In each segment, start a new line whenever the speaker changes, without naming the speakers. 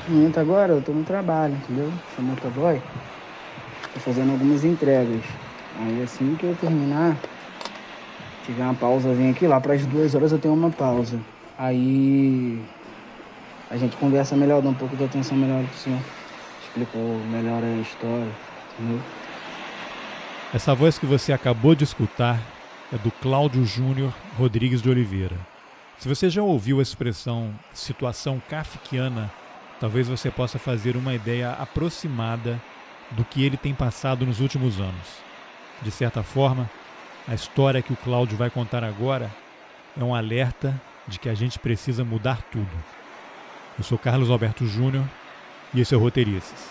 No momento agora eu tô no trabalho, entendeu? Sou motoboy, tô fazendo algumas entregas. Aí assim que eu terminar, tiver uma pausazinha aqui, lá para as 2 horas eu tenho uma pausa. Aí a gente conversa melhor, dá um pouco de atenção melhor pro senhor. Explico melhor a história, entendeu?
Essa voz que você acabou de escutar é do Cláudio Júnior Rodrigues de Oliveira. Se você já ouviu a expressão situação kafkiana, talvez você possa fazer uma ideia aproximada do que ele tem passado nos últimos anos. De certa forma, a história que o Cláudio vai contar agora é um alerta de que a gente precisa mudar tudo. Eu sou Carlos Alberto Júnior e esse é o Roteirices.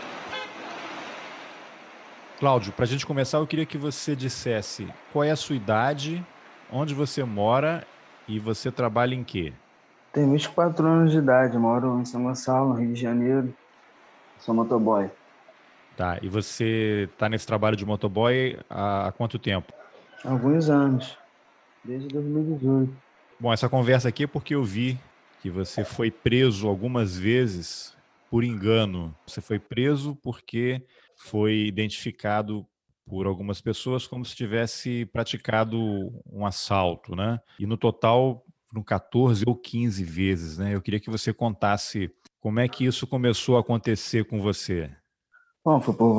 Cláudio, para a gente começar, eu queria que você dissesse qual é a sua idade, onde você mora e você trabalha em quê?
Tenho 24 anos de idade, moro em São Gonçalo, no Rio de Janeiro, sou motoboy.
Tá, e você está nesse trabalho de motoboy há quanto tempo?
Há alguns anos, desde 2018.
Bom, essa conversa aqui é porque eu vi que você foi preso algumas vezes por engano. Você foi preso porque foi identificado por algumas pessoas como se tivesse praticado um assalto, né? E no total foram 14 ou 15 vezes, né? Eu queria que você contasse como é que isso começou a acontecer com você.
Bom,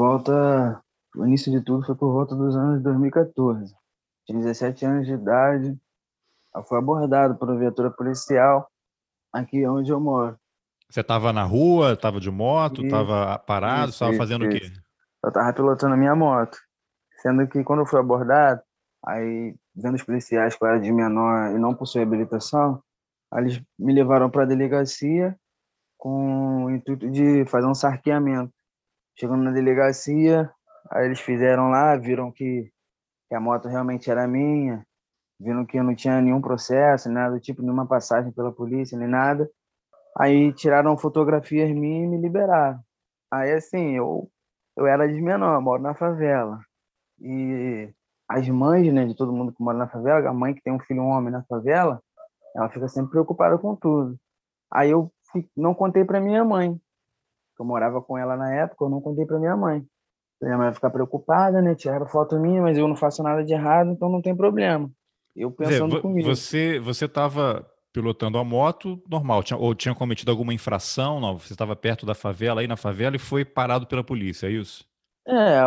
o início de tudo foi por volta dos anos 2014. Tinha 17 anos de idade, eu fui abordado por uma viatura policial aqui onde eu moro.
Você estava na rua, estava de moto,
Isso,
estava parado,
isso,
estava
isso,
fazendo o quê?
isso. Eu tava pilotando a minha moto, sendo que quando eu fui abordado, aí, vendo os policiais que eu era de menor e não possuía habilitação, aí eles me levaram para a delegacia com o intuito de fazer um sarqueamento. Chegando na delegacia, aí eles fizeram lá, viram que a moto realmente era minha, viram que eu não tinha nenhum processo, nada do tipo, nenhuma passagem pela polícia, nem nada. Aí tiraram fotografias minhas e me liberaram. Aí, assim, eu era de menor, moro na favela. E as mães, né, de todo mundo que mora na favela, a mãe que tem um filho homem na favela, ela fica sempre preocupada com tudo. Aí eu não contei para minha mãe, que eu morava com ela na época, eu não contei para minha mãe. Minha mãe vai ficar preocupada, né? Tiraram foto minha, mas eu não faço nada de errado, então não tem problema. Eu
Quer dizer,
pensando comigo.
você estava pilotando a moto normal, ou tinha cometido alguma infração? Não, você estava perto da favela, aí na favela, e foi parado pela polícia, é isso?
É,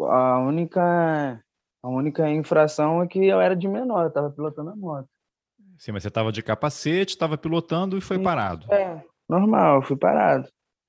a única infração é que eu era de menor, eu estava pilotando a moto.
Sim, mas você estava de capacete, estava pilotando e foi
Isso,
parado.
normal, eu fui parado.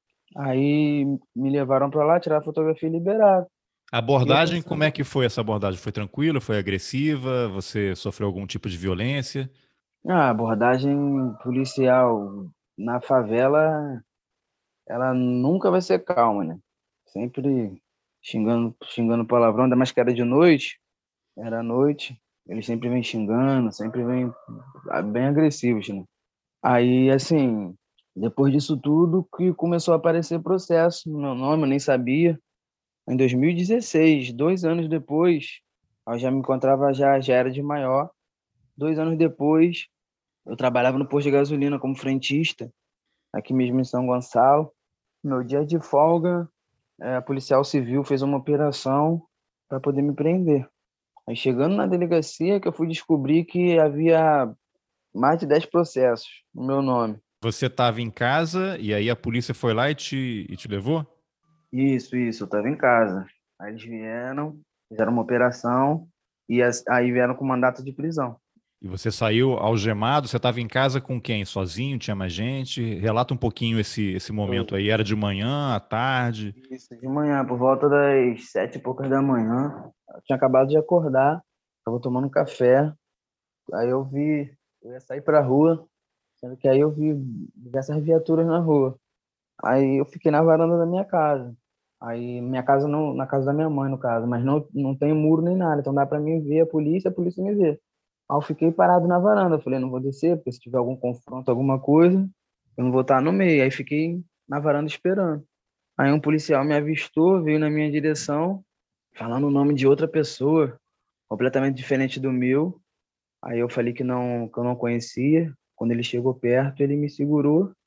Aí me levaram para lá, tiraram a fotografia e liberaram.
A
E eu
abordagem, como é
pensando,
que foi essa abordagem? Foi tranquila? Foi agressiva? Você sofreu algum tipo de violência?
abordagem policial na favela, ela nunca vai ser calma, né? Sempre xingando palavrão, ainda mais que era de noite, era noite, eles sempre vêm xingando, sempre vêm bem agressivos, né? Aí, assim, depois disso tudo, que começou a aparecer processo no meu nome, eu nem sabia. Em 2016, 2 anos depois, eu já me encontrava, já era de maior. 2 anos depois, eu trabalhava no posto de gasolina como frentista, aqui mesmo em São Gonçalo. Meu dia de folga, a policial civil fez uma operação para poder me prender. Aí, chegando na delegacia, que eu fui descobrir que havia mais de 10 processos no meu nome.
Você estava em casa e aí a polícia foi lá e te levou?
Isso, eu estava em casa. Aí eles vieram, fizeram uma operação e aí vieram com mandato de prisão.
E você saiu algemado? Você estava em casa com quem? Sozinho? Tinha mais gente? Relata um pouquinho esse momento
Eu,
aí. Era de manhã, à tarde?
isso, de manhã, por volta das 7 e poucas da manhã, eu tinha acabado de acordar, estava tomando café, aí eu ia sair para a rua, sendo que aí eu vi diversas viaturas na rua. Aí eu fiquei na varanda da minha casa. Aí minha casa não, na casa da minha mãe, no caso, mas não tem muro nem nada, então dá para mim ver a polícia me vê. Aí eu fiquei parado na varanda, eu falei, não vou descer, porque se tiver algum confronto, alguma coisa, eu não vou estar no meio. Aí fiquei na varanda esperando. Aí um policial me avistou, veio na minha direção, falando o nome de outra pessoa, completamente diferente do meu. Aí eu falei que eu não conhecia. Quando ele chegou perto, ele me segurou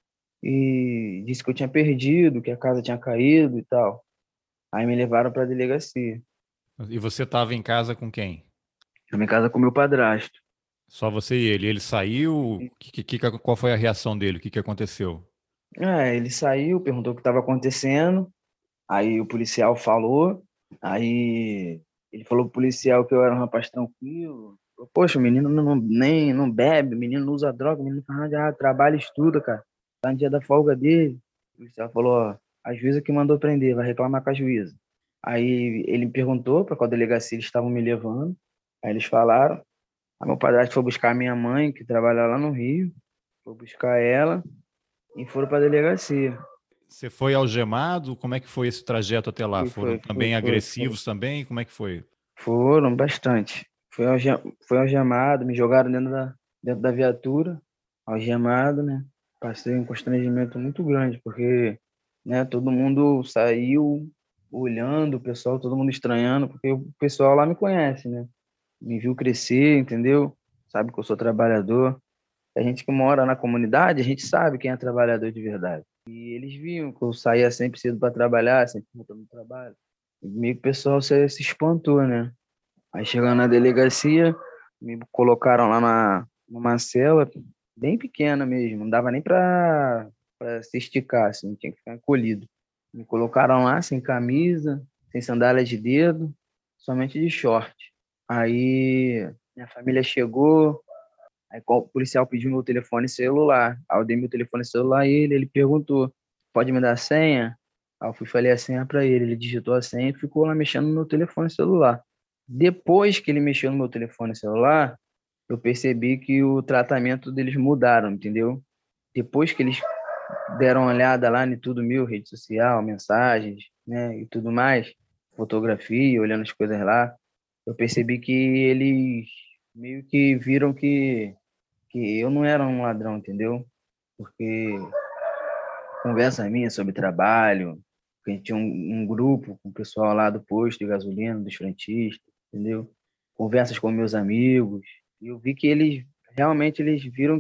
e disse que eu tinha perdido, que a casa tinha caído e tal. Aí me levaram para a delegacia.
E você estava em casa com quem?
Eu em casa com meu padrasto.
Só você e ele. Ele saiu? Qual foi a reação dele? O que aconteceu?
Ele saiu, perguntou o que estava acontecendo. Aí o policial falou. Aí ele falou pro policial que eu era um rapaz tranquilo. Falou, poxa, o menino nem não bebe, o menino não usa droga, o menino não faz nada de errado, trabalha e estuda, cara. Tá no dia da folga dele. O policial falou, ó, a juíza que mandou prender, vai reclamar com a juíza. Aí ele me perguntou para qual delegacia eles estavam me levando. Aí eles falaram. Aí meu padrasto foi buscar a minha mãe, que trabalha lá no Rio, foi buscar ela e foram para a delegacia.
Você foi algemado? Como é que foi esse trajeto até lá?
Foi,
Foram
foi, foi,
também
foi, foi.
agressivos também? Como é que foi?
Foram bastante. Foi algemado, me jogaram dentro da viatura, algemado, né? Passei um constrangimento muito grande, porque, né, todo mundo saiu olhando, o pessoal, todo mundo estranhando, porque o pessoal lá me conhece, né? Me viu crescer, entendeu? Sabe que eu sou trabalhador. A gente que mora na comunidade, a gente sabe quem é trabalhador de verdade. E eles viam que eu saía sempre cedo para trabalhar, sempre voltando no trabalho. E meio que o pessoal se espantou, né? Aí chegando na delegacia, me colocaram lá numa cela bem pequena mesmo, não dava nem para se esticar, assim, tinha que ficar encolhido. Me colocaram lá sem camisa, sem sandália de dedo, somente de short. Aí minha família chegou, aí o policial pediu meu telefone celular. Aí eu dei meu telefone celular a ele perguntou: pode me dar a senha? Aí eu fui falei a senha para ele, ele digitou a senha e ficou lá mexendo no meu telefone celular. Depois que ele mexeu no meu telefone celular, eu percebi que o tratamento deles mudaram, entendeu? Depois que eles deram uma olhada lá em tudo meu, rede social, mensagens, né, e tudo mais, fotografia, olhando as coisas lá, eu percebi que eles meio que viram que eu não era um ladrão, entendeu? Porque conversa minha sobre trabalho, que a gente tinha um grupo com o pessoal lá do posto de gasolina, dos frentistas, entendeu? Conversas com meus amigos, e eu vi que eles viram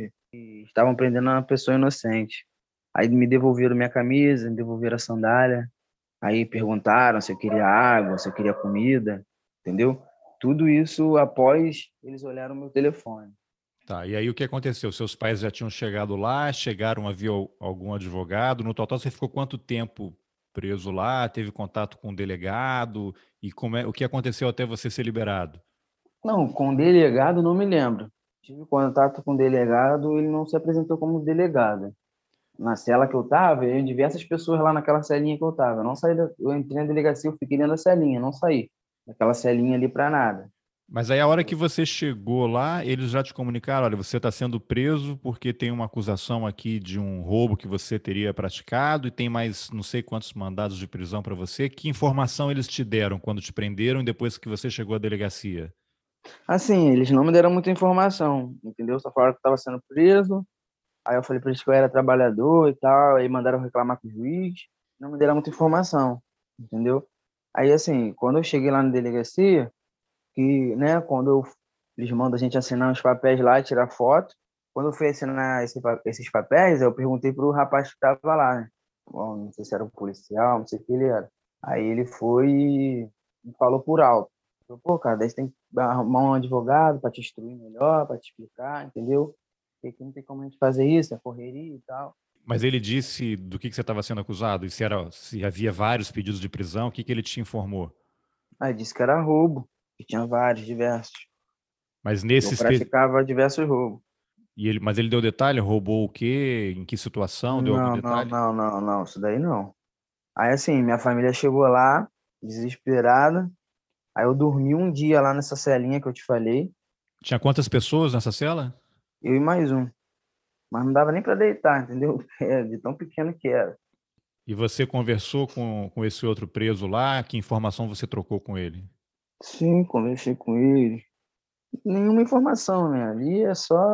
que estavam prendendo uma pessoa inocente. Aí me devolveram minha camisa, me devolveram a sandália, aí perguntaram se eu queria água, se eu queria comida, entendeu? Tudo isso após eles olharam meu telefone.
Tá, e aí o que aconteceu? Seus pais já tinham chegado lá, chegaram, havia algum advogado? No total, você ficou quanto tempo preso lá? Teve contato com o delegado? E o que aconteceu até você ser liberado?
Não, com o delegado não me lembro. Tive contato com o delegado, ele não se apresentou como delegado. Na cela que eu estava, eu diversas pessoas lá naquela celinha que eu estava. Eu não saí eu entrei na delegacia, eu fiquei dentro da celinha, não saí daquela celinha ali para nada.
Mas aí a hora que você chegou lá, eles já te comunicaram, olha, você está sendo preso porque tem uma acusação aqui de um roubo que você teria praticado e tem mais não sei quantos mandados de prisão para você. Que informação eles te deram quando te prenderam e depois que você chegou à delegacia?
Assim, eles não me deram muita informação, entendeu? Só falaram que eu estava sendo preso. Aí eu falei para eles que eu era trabalhador e tal, aí mandaram reclamar com o juiz. Não me deram muita informação, entendeu? Aí, assim, quando eu cheguei lá na delegacia, que, né, eles mandam a gente assinar uns papéis lá e tirar foto. Quando eu fui assinar esses papéis, eu perguntei pro rapaz que estava lá, né? Bom, não sei se era um policial, não sei o que ele era. Aí ele foi e me falou por alto. Falou, pô, cara, daí você tem que arrumar um advogado para te instruir melhor, para te explicar, entendeu? Porque aqui não tem como a gente fazer isso, é correria e tal.
Mas ele disse do que você estava sendo acusado? E se havia vários pedidos de prisão, o que ele te informou?
Aí disse que era roubo, que tinha vários, diversos.
Mas
Que eu praticava diversos roubos.
mas ele deu detalhe, roubou o quê? Em que situação? Deu algum
Não, não,
detalhe?
não, não, não, isso daí não. Aí assim, minha família chegou lá, desesperada. Aí eu dormi um dia lá nessa celinha que eu te falei,
Tinha quantas pessoas nessa cela?
eu e mais um. Mas não dava nem para deitar, entendeu? De tão pequeno que era.
E você conversou com esse outro preso lá? Que informação você trocou com ele?
Sim, conversei com ele. Nenhuma informação, né? Ali é só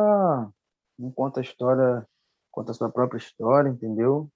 um conta a história, conta a sua própria história, entendeu?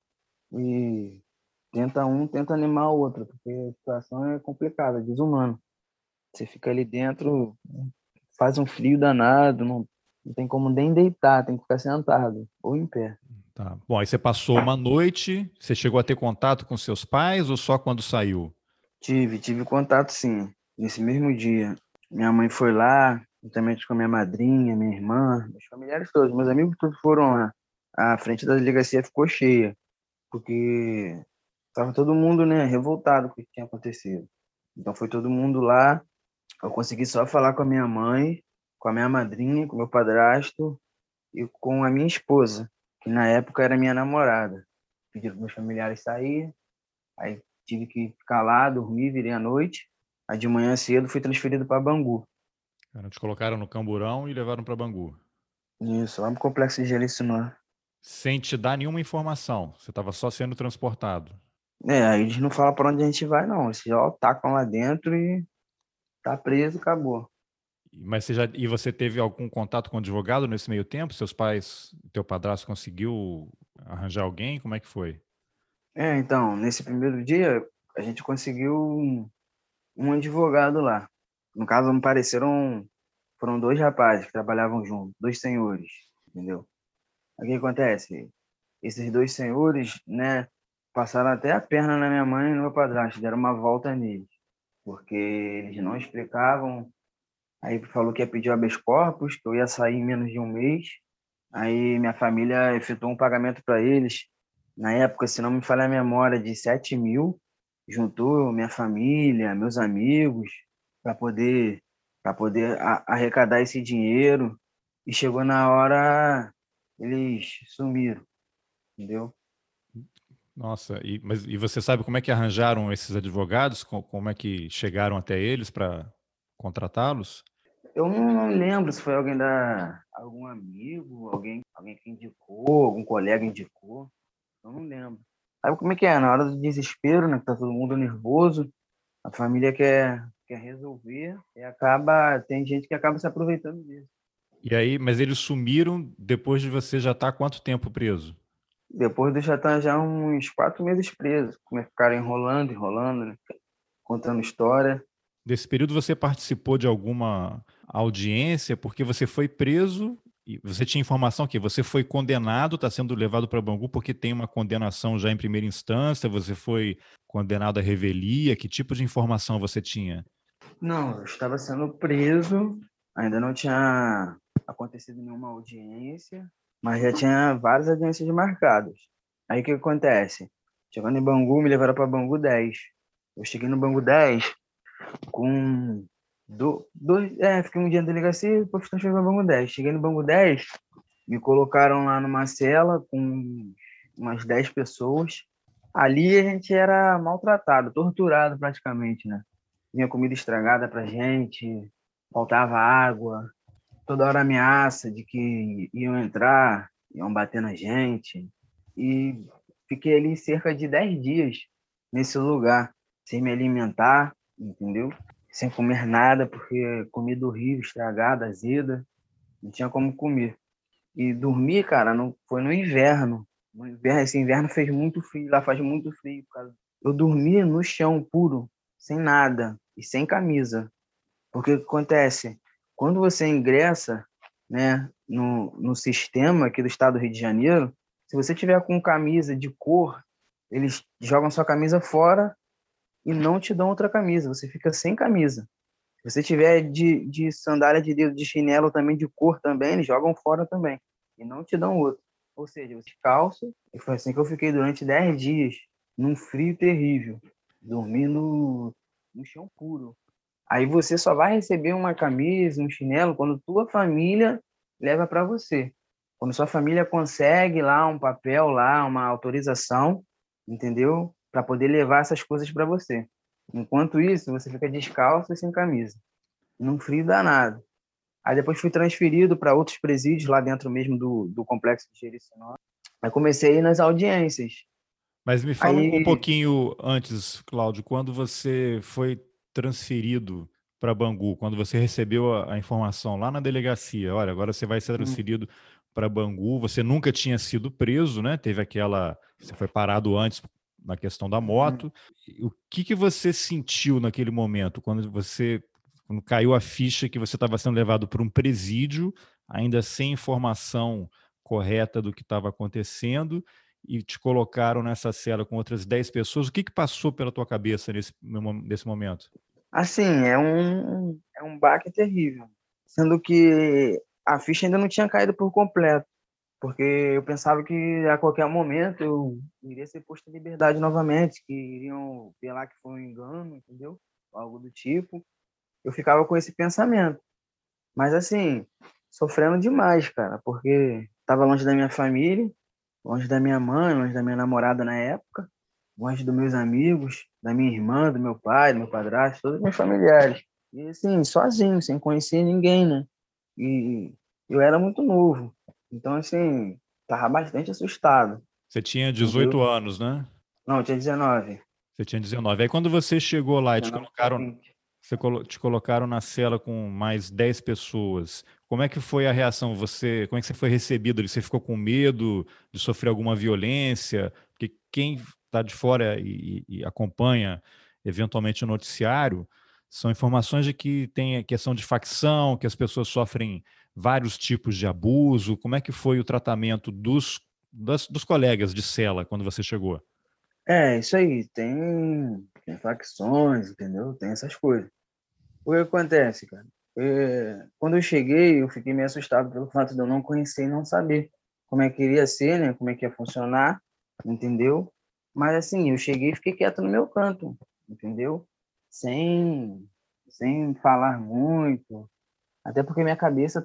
E tenta animar o outro, porque a situação é complicada, desumana. Você fica ali dentro, faz um frio danado, não tem como nem deitar, tem que ficar sentado ou em pé.
Tá. Bom, aí você passou uma noite, você chegou a ter contato com seus pais ou só quando saiu?
Tive contato sim, nesse mesmo dia. Minha mãe foi lá, juntamente com a minha madrinha, minha irmã, meus familiares todos, meus amigos todos foram lá. A frente da delegacia ficou cheia, porque estava todo mundo, né, revoltado com o que tinha acontecido. Então foi todo mundo lá. Eu consegui só falar com a minha mãe, com a minha madrinha, com o meu padrasto e com a minha esposa, que na época era minha namorada. Pediram para meus familiares sair, aí tive que ficar lá, dormir, virei à noite. Aí de manhã cedo fui transferido para Bangu.
Cara, te colocaram no camburão e levaram para Bangu.
Isso, lá no Complexo de Jericinó.
Sem te dar nenhuma informação. Você estava só sendo transportado.
Aí eles não falam para onde a gente vai, não. Eles já tacam lá dentro e tá preso, acabou.
Mas você teve algum contato com o advogado nesse meio tempo? Seus pais, teu padrasto conseguiu arranjar alguém? Como é que foi?
Então, nesse primeiro dia, a gente conseguiu um advogado lá. No caso, me pareceram, foram dois rapazes que trabalhavam juntos, dois senhores, entendeu? Aí o que acontece? Esses dois senhores, né, passaram até a perna na minha mãe e no meu padrasto, deram uma volta neles, porque eles não explicavam. Aí falou que ia pedir habeas corpus, que eu ia sair em menos de um mês. Aí minha família efetuou um pagamento para eles, na época, se não me falha a memória, de 7.000, juntou minha família, meus amigos, para poder arrecadar esse dinheiro. E chegou na hora, eles sumiram, entendeu?
Nossa, e você sabe como é que arranjaram esses advogados? Como é que chegaram até eles para contratá-los?
Eu não lembro se foi algum amigo, alguém que indicou, algum colega indicou. Eu não lembro. Sabe como é que é? Na hora do desespero, né? Que tá todo mundo nervoso, a família quer resolver tem gente que acaba se aproveitando disso.
E aí, mas eles sumiram depois de você já estar quanto tempo preso?
Depois de eu já estar já uns 4 meses preso, como é que ficaram enrolando, né? Contando história.
Nesse período você participou de alguma audiência porque você foi preso e você tinha informação que você foi condenado, está sendo levado para Bangu porque tem uma condenação já em primeira instância, você foi condenado à revelia, que tipo de informação você tinha?
Não, eu estava sendo preso, ainda não tinha acontecido nenhuma audiência, mas já tinha várias audiências marcadas. Aí o que acontece? Chegando em Bangu, me levaram para Bangu 10. Eu cheguei no Bangu 10 com fiquei um dia na delegacia e depois transferi para Bangu 10. Cheguei no Bangu 10, me colocaram lá numa cela com umas 10 pessoas. Ali a gente era maltratado, torturado praticamente, né? Vinha comida estragada pra gente, faltava água, toda hora ameaça de que iam entrar, iam bater na gente. E fiquei ali cerca de 10 dias nesse lugar, sem me alimentar, entendeu? Sem comer nada, porque comida horrível, estragada, azeda, não tinha como comer. E dormir, cara, não foi no inverno. No inverno, esse inverno fez muito frio, lá faz muito frio. Cara. Eu dormia no chão puro, sem nada e sem camisa. Porque o que acontece? Quando você ingressa, né, no sistema aqui do estado do Rio de Janeiro, se você tiver com camisa de cor, eles jogam sua camisa fora e não te dão outra camisa. Você fica sem camisa. Se você tiver de sandália de dedo, de chinelo também de cor também, eles jogam fora também. E não te dão outro. Ou seja, você calça. E foi assim que eu fiquei durante 10 dias, num frio terrível, dormindo no chão puro. Aí você só vai receber uma camisa, um chinelo, quando tua família leva para você. Quando sua família consegue lá um papel, lá uma autorização, entendeu? Para poder levar essas coisas para você. Enquanto isso, você fica descalço e sem camisa, num frio danado. Aí depois fui transferido para outros presídios lá dentro mesmo do complexo de Jericinó. Aí comecei a ir nas audiências.
Mas me fala um
Aí,
pouquinho antes, Cláudio, quando você foi transferido para Bangu, quando você recebeu a informação lá na delegacia, olha, agora você vai ser transferido para Bangu, você nunca tinha sido preso, né? Você foi parado antes na questão da moto. O que você sentiu naquele momento, quando caiu a ficha que você estava sendo levado para um presídio, ainda sem informação correta do que estava acontecendo e te colocaram nessa cela com outras 10 pessoas. O que passou pela tua cabeça nesse momento?
Assim, é um baque terrível, sendo que a ficha ainda não tinha caído por completo, porque eu pensava que a qualquer momento eu iria ser posto em liberdade novamente, que iriam ver lá que foi um engano, entendeu? Algo do tipo. Eu ficava com esse pensamento. Mas assim, sofrendo demais, cara, porque estava longe da minha família, longe da minha mãe, longe da minha namorada na época, longe dos meus amigos, da minha irmã, do meu pai, do meu padrasto, todos os meus familiares. E assim, sozinho, sem conhecer ninguém, né? E eu era muito novo. Então, assim, tava bastante assustado,
Você tinha 18
entendeu?
anos, né?
Não, eu tinha 19.
Você tinha 19. Aí quando você chegou lá e
19 para 20.
te colocaram na cela com mais 10 pessoas, como é que foi a reação? Como é que você foi recebido ali? Você ficou com medo de sofrer alguma violência? Porque quem está de fora e acompanha eventualmente o noticiário, são informações de que tem a questão de facção, que as pessoas sofrem vários tipos de abuso. Como é que foi o tratamento dos colegas de cela quando você chegou?
É, isso aí, tem facções, entendeu? Tem essas coisas. O que acontece, cara? Quando eu cheguei, eu fiquei meio assustado pelo fato de eu não conhecer e não saber como é que iria ser, né? Como é que ia funcionar, entendeu? Mas assim, eu cheguei e fiquei quieto no meu canto, entendeu? Sem, sem falar muito, até porque minha cabeça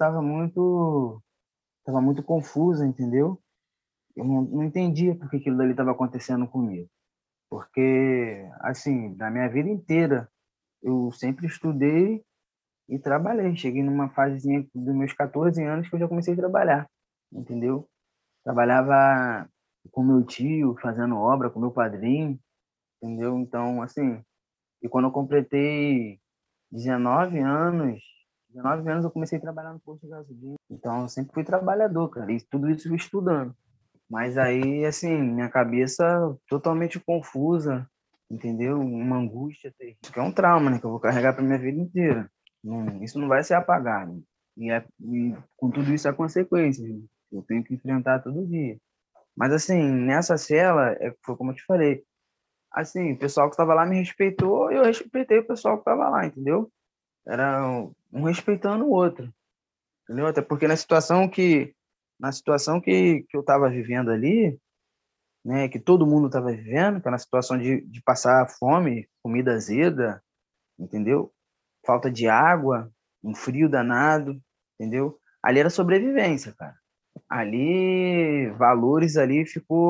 estava muito confusa, entendeu? Eu não entendia por que aquilo dali estava acontecendo comigo. Porque, assim, da minha vida inteira, eu sempre estudei e trabalhei. Cheguei numa fasezinha dos meus 14 anos que eu já comecei a trabalhar, entendeu? Trabalhava com meu tio, fazendo obra, com meu padrinho, entendeu? Então, assim, e quando eu completei 19 anos, 19 anos eu comecei a trabalhar no posto de gasolina. Então, eu sempre fui trabalhador, cara, e tudo isso eu estudando. Mas aí, assim, minha cabeça totalmente confusa, entendeu? Uma angústia terrível. Isso que é um trauma, né? Que eu vou carregar para minha vida inteira. Isso não vai ser apagado. E com tudo isso é consequência, né? Eu tenho que enfrentar todo dia. Mas, assim, nessa cela, foi como eu te falei. Assim, o pessoal que estava lá me respeitou e eu respeitei o pessoal que estava lá, entendeu? Era um respeitando o outro, entendeu? Até porque na situação que eu estava vivendo ali, né, que todo mundo estava vivendo, que era a situação de passar fome, comida azeda, entendeu? Falta de água, um frio danado, entendeu? Ali era sobrevivência, cara. Ali, valores ali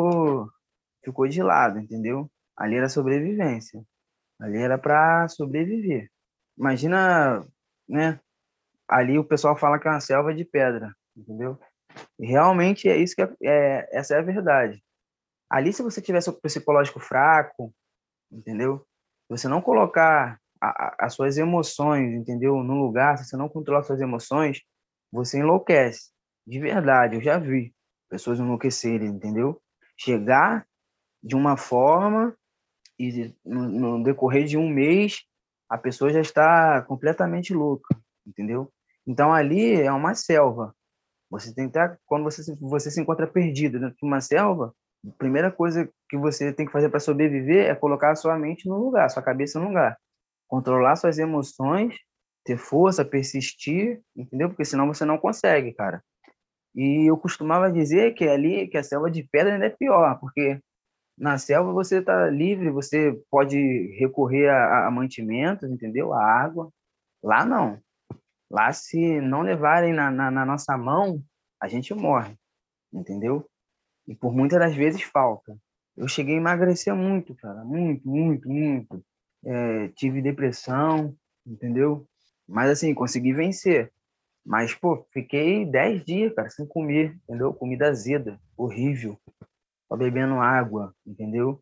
ficou de lado, entendeu? Ali era sobrevivência. Ali era para sobreviver. Imagina, né? Ali o pessoal fala que é uma selva de pedra, entendeu? E realmente é isso essa é a verdade. Ali, se você tiver seu psicológico fraco, entendeu? Se você não colocar as suas emoções, entendeu? No lugar, se você não controlar suas emoções, você enlouquece. De verdade, eu já vi pessoas enlouquecerem, entendeu? Chegar de uma forma e no decorrer de um mês a pessoa já está completamente louca, entendeu? Então ali é uma selva. Você tem que estar, quando você se encontra perdido dentro de uma selva, a primeira coisa que você tem que fazer para sobreviver é colocar a sua mente no lugar, sua cabeça no lugar. Controlar suas emoções, ter força, persistir, entendeu? Porque senão você não consegue, cara. E eu costumava dizer que ali, que a selva de pedra ainda é pior, porque na selva você está livre, você pode recorrer a mantimentos, entendeu? A água. Lá não. Lá, se não levarem na nossa mão, a gente morre, entendeu? E por muitas das vezes falta. Eu cheguei a emagrecer muito, cara, muito, muito, muito. Tive depressão, entendeu? Mas assim, consegui vencer. Mas, pô, fiquei 10 dias, cara, sem comer, entendeu? Comida azeda, horrível. Só bebendo água, entendeu?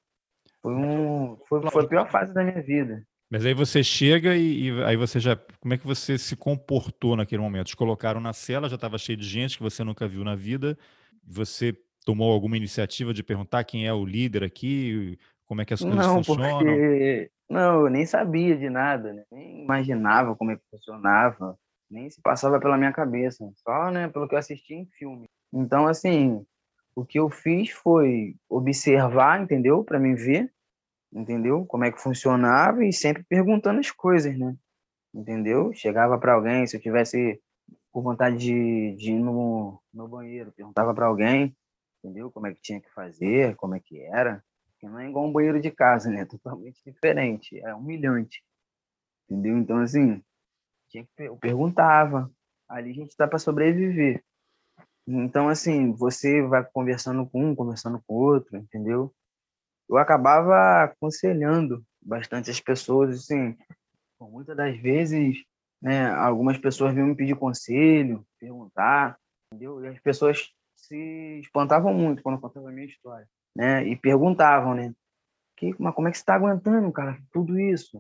Foi a pior fase da minha vida.
Mas aí você chega e aí você já. Como é que você se comportou naquele momento? Te colocaram na cela, já estava cheio de gente que você nunca viu na vida. Você tomou alguma iniciativa de perguntar quem é o líder aqui, como é que as coisas
Não,
funcionam?
porque não, eu nem sabia de nada, né? Nem imaginava como é que funcionava, nem se passava pela minha cabeça, só, né, pelo que eu assisti em filme. Então, assim, o que eu fiz foi observar, entendeu? Para mim ver, entendeu? Como é que funcionava e sempre perguntando as coisas, né? Entendeu? Chegava para alguém, se eu tivesse com vontade de ir no banheiro, perguntava para alguém, entendeu? Como é que tinha que fazer, como é que era. Porque não é igual um banheiro de casa, né? Totalmente diferente, é humilhante, entendeu? Então, assim, eu perguntava. Ali a gente está para sobreviver. Então, assim, você vai conversando com um, conversando com o outro, entendeu? Eu acabava aconselhando bastante as pessoas, assim, por muitas das vezes, né, algumas pessoas vinham me pedir conselho, perguntar, entendeu? E as pessoas se espantavam muito quando eu contava a minha história, né? E perguntavam, né? Mas como é que você está aguentando, cara, tudo isso?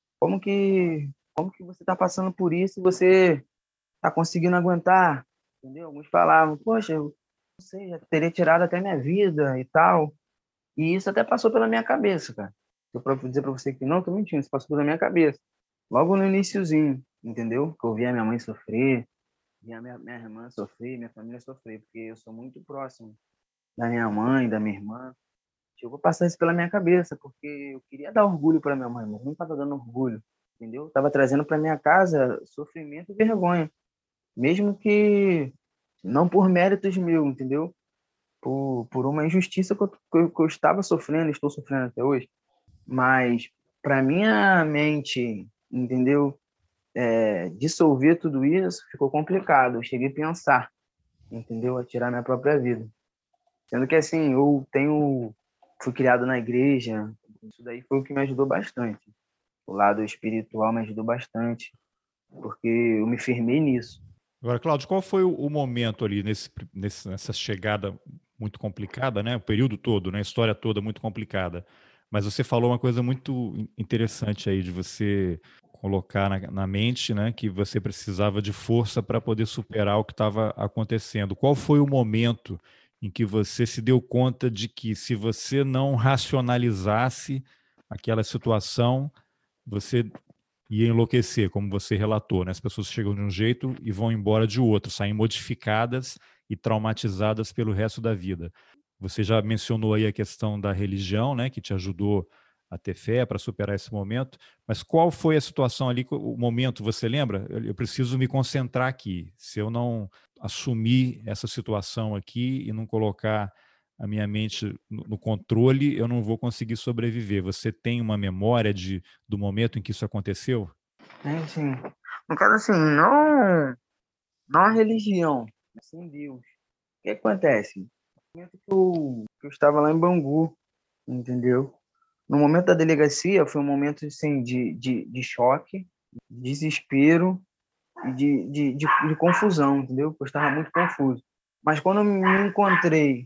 Como que você está passando por isso e você está conseguindo aguentar? Entendeu? Alguns falavam, poxa, eu não sei, já teria tirado até minha vida e tal. E isso até passou pela minha cabeça, cara. Eu para dizer para você que não, tô mentindo, isso passou pela minha cabeça. Logo no iniciozinho, entendeu? Que eu via minha mãe sofrer, via minha irmã sofrer, minha família sofrer, porque eu sou muito próximo da minha mãe, da minha irmã. Chegou a passar isso pela minha cabeça, porque eu queria dar orgulho para minha mãe, mas não estava dando orgulho, entendeu? Estava trazendo para minha casa sofrimento e vergonha, mesmo que não por méritos meus, entendeu? Por uma injustiça que eu estava sofrendo, estou sofrendo até hoje. Mas para minha mente, entendeu? Dissolver tudo isso ficou complicado. Eu cheguei a pensar, entendeu? A tirar minha própria vida. Sendo que assim, fui criado na igreja, isso daí foi o que me ajudou bastante. O lado espiritual me ajudou bastante, porque eu me firmei nisso.
Agora, Cláudio, qual foi o momento ali nessa chegada muito complicada, né? O período todo, né? A história toda muito complicada. Mas você falou uma coisa muito interessante aí de você colocar na mente, né, que você precisava de força para poder superar o que estava acontecendo. Qual foi o momento em que você se deu conta de que se você não racionalizasse aquela situação, você ia enlouquecer, como você relatou, né? As pessoas chegam de um jeito e vão embora de outro, saem modificadas e traumatizadas pelo resto da vida. Você já mencionou aí a questão da religião, né, que te ajudou a ter fé para superar esse momento, mas qual foi a situação ali, o momento, você lembra? Eu preciso me concentrar aqui. Se eu não assumir essa situação aqui e não colocar a minha mente no controle, eu não vou conseguir sobreviver. Você tem uma memória do momento em que isso aconteceu?
Assim, no caso, assim, não a religião, mas sim Deus. O que acontece? No momento que eu estava lá em Bangu, entendeu? No momento da delegacia, foi um momento assim, de choque, desespero e de confusão, entendeu? Eu estava muito confuso. Mas quando eu me encontrei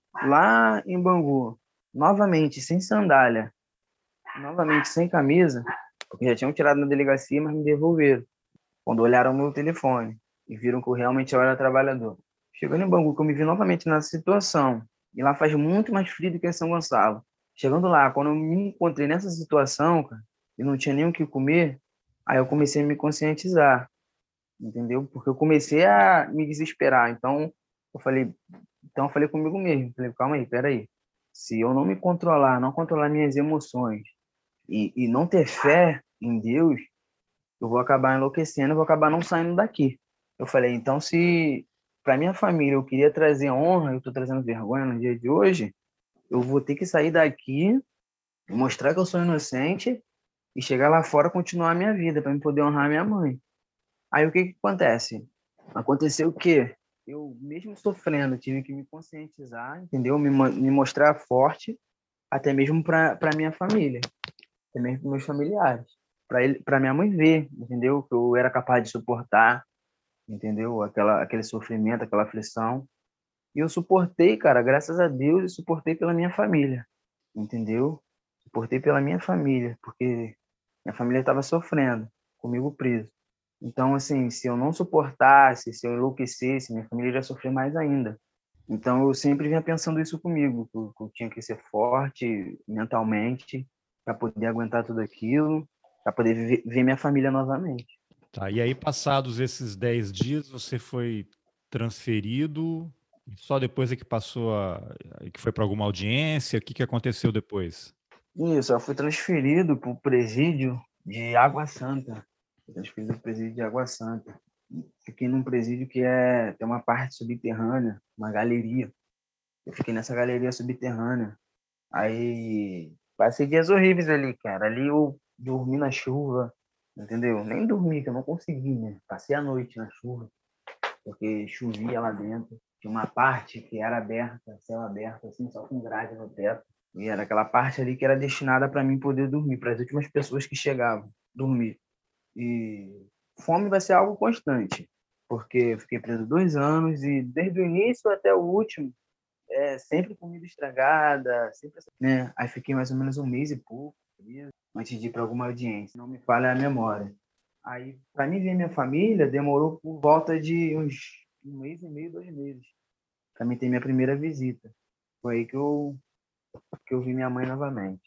lá em Bangu, novamente sem sandália, novamente sem camisa, porque já tinham tirado na delegacia, mas me devolveram. Quando olharam o meu telefone e viram que eu realmente era trabalhador. Chegando em Bangu, que eu me vi novamente nessa situação, e lá faz muito mais frio do que em São Gonçalo. Chegando lá, quando eu me encontrei nessa situação, cara, e não tinha nem o que comer, aí eu comecei a me conscientizar, entendeu? Porque eu comecei a me desesperar. Então eu falei comigo mesmo, falei, calma aí, peraí. Se eu não me controlar, não controlar minhas emoções e não ter fé em Deus, eu vou acabar enlouquecendo, eu vou acabar não saindo daqui. Eu falei, então se para minha família eu queria trazer honra, eu estou trazendo vergonha no dia de hoje, eu vou ter que sair daqui, mostrar que eu sou inocente e chegar lá fora e continuar a minha vida para me poder honrar minha mãe. Aí o que que acontece? Aconteceu o quê? Eu, mesmo sofrendo, tive que me conscientizar, entendeu? Me mostrar forte, até mesmo para minha família, até mesmo para meus familiares, para minha mãe ver, entendeu? Que eu era capaz de suportar, entendeu? Aquele sofrimento, aquela aflição. E eu suportei, cara, graças a Deus, e suportei pela minha família, entendeu? Suportei pela minha família, porque minha família estava sofrendo, comigo preso. Então, assim, se eu não suportasse, se eu enlouquecesse, minha família ia sofrer mais ainda. Então, eu sempre vinha pensando isso comigo, que eu tinha que ser forte mentalmente para poder aguentar tudo aquilo, para poder ver minha família novamente.
Tá, e aí, passados esses 10 dias, você foi transferido Só depois é que passou que foi para alguma audiência? O que aconteceu depois?
Isso, eu fui transferido para o presídio de Água Santa. Fui transferido para o presídio de Água Santa. Fiquei num presídio que tem uma parte subterrânea, uma galeria. Eu fiquei nessa galeria subterrânea. Aí passei dias horríveis ali, cara. Ali eu dormi na chuva, entendeu? Nem dormi, que eu não consegui, né? Passei a noite na chuva, porque chovia lá dentro. Tinha uma parte que era aberta, céu aberto, assim, só com grade no teto. E era aquela parte ali que era destinada para mim poder dormir, para as últimas pessoas que chegavam, dormir. E fome vai ser algo constante, porque eu fiquei preso 2 anos e desde o início até o último, sempre comida estragada, sempre, né? Aí fiquei mais ou menos um mês e pouco preso, antes de ir para alguma audiência, não me falha a memória. Aí, para mim ver minha família, demorou por volta de uns 1 mês e meio, 2 meses, para mim ter minha primeira visita. Foi aí que eu vi minha mãe novamente.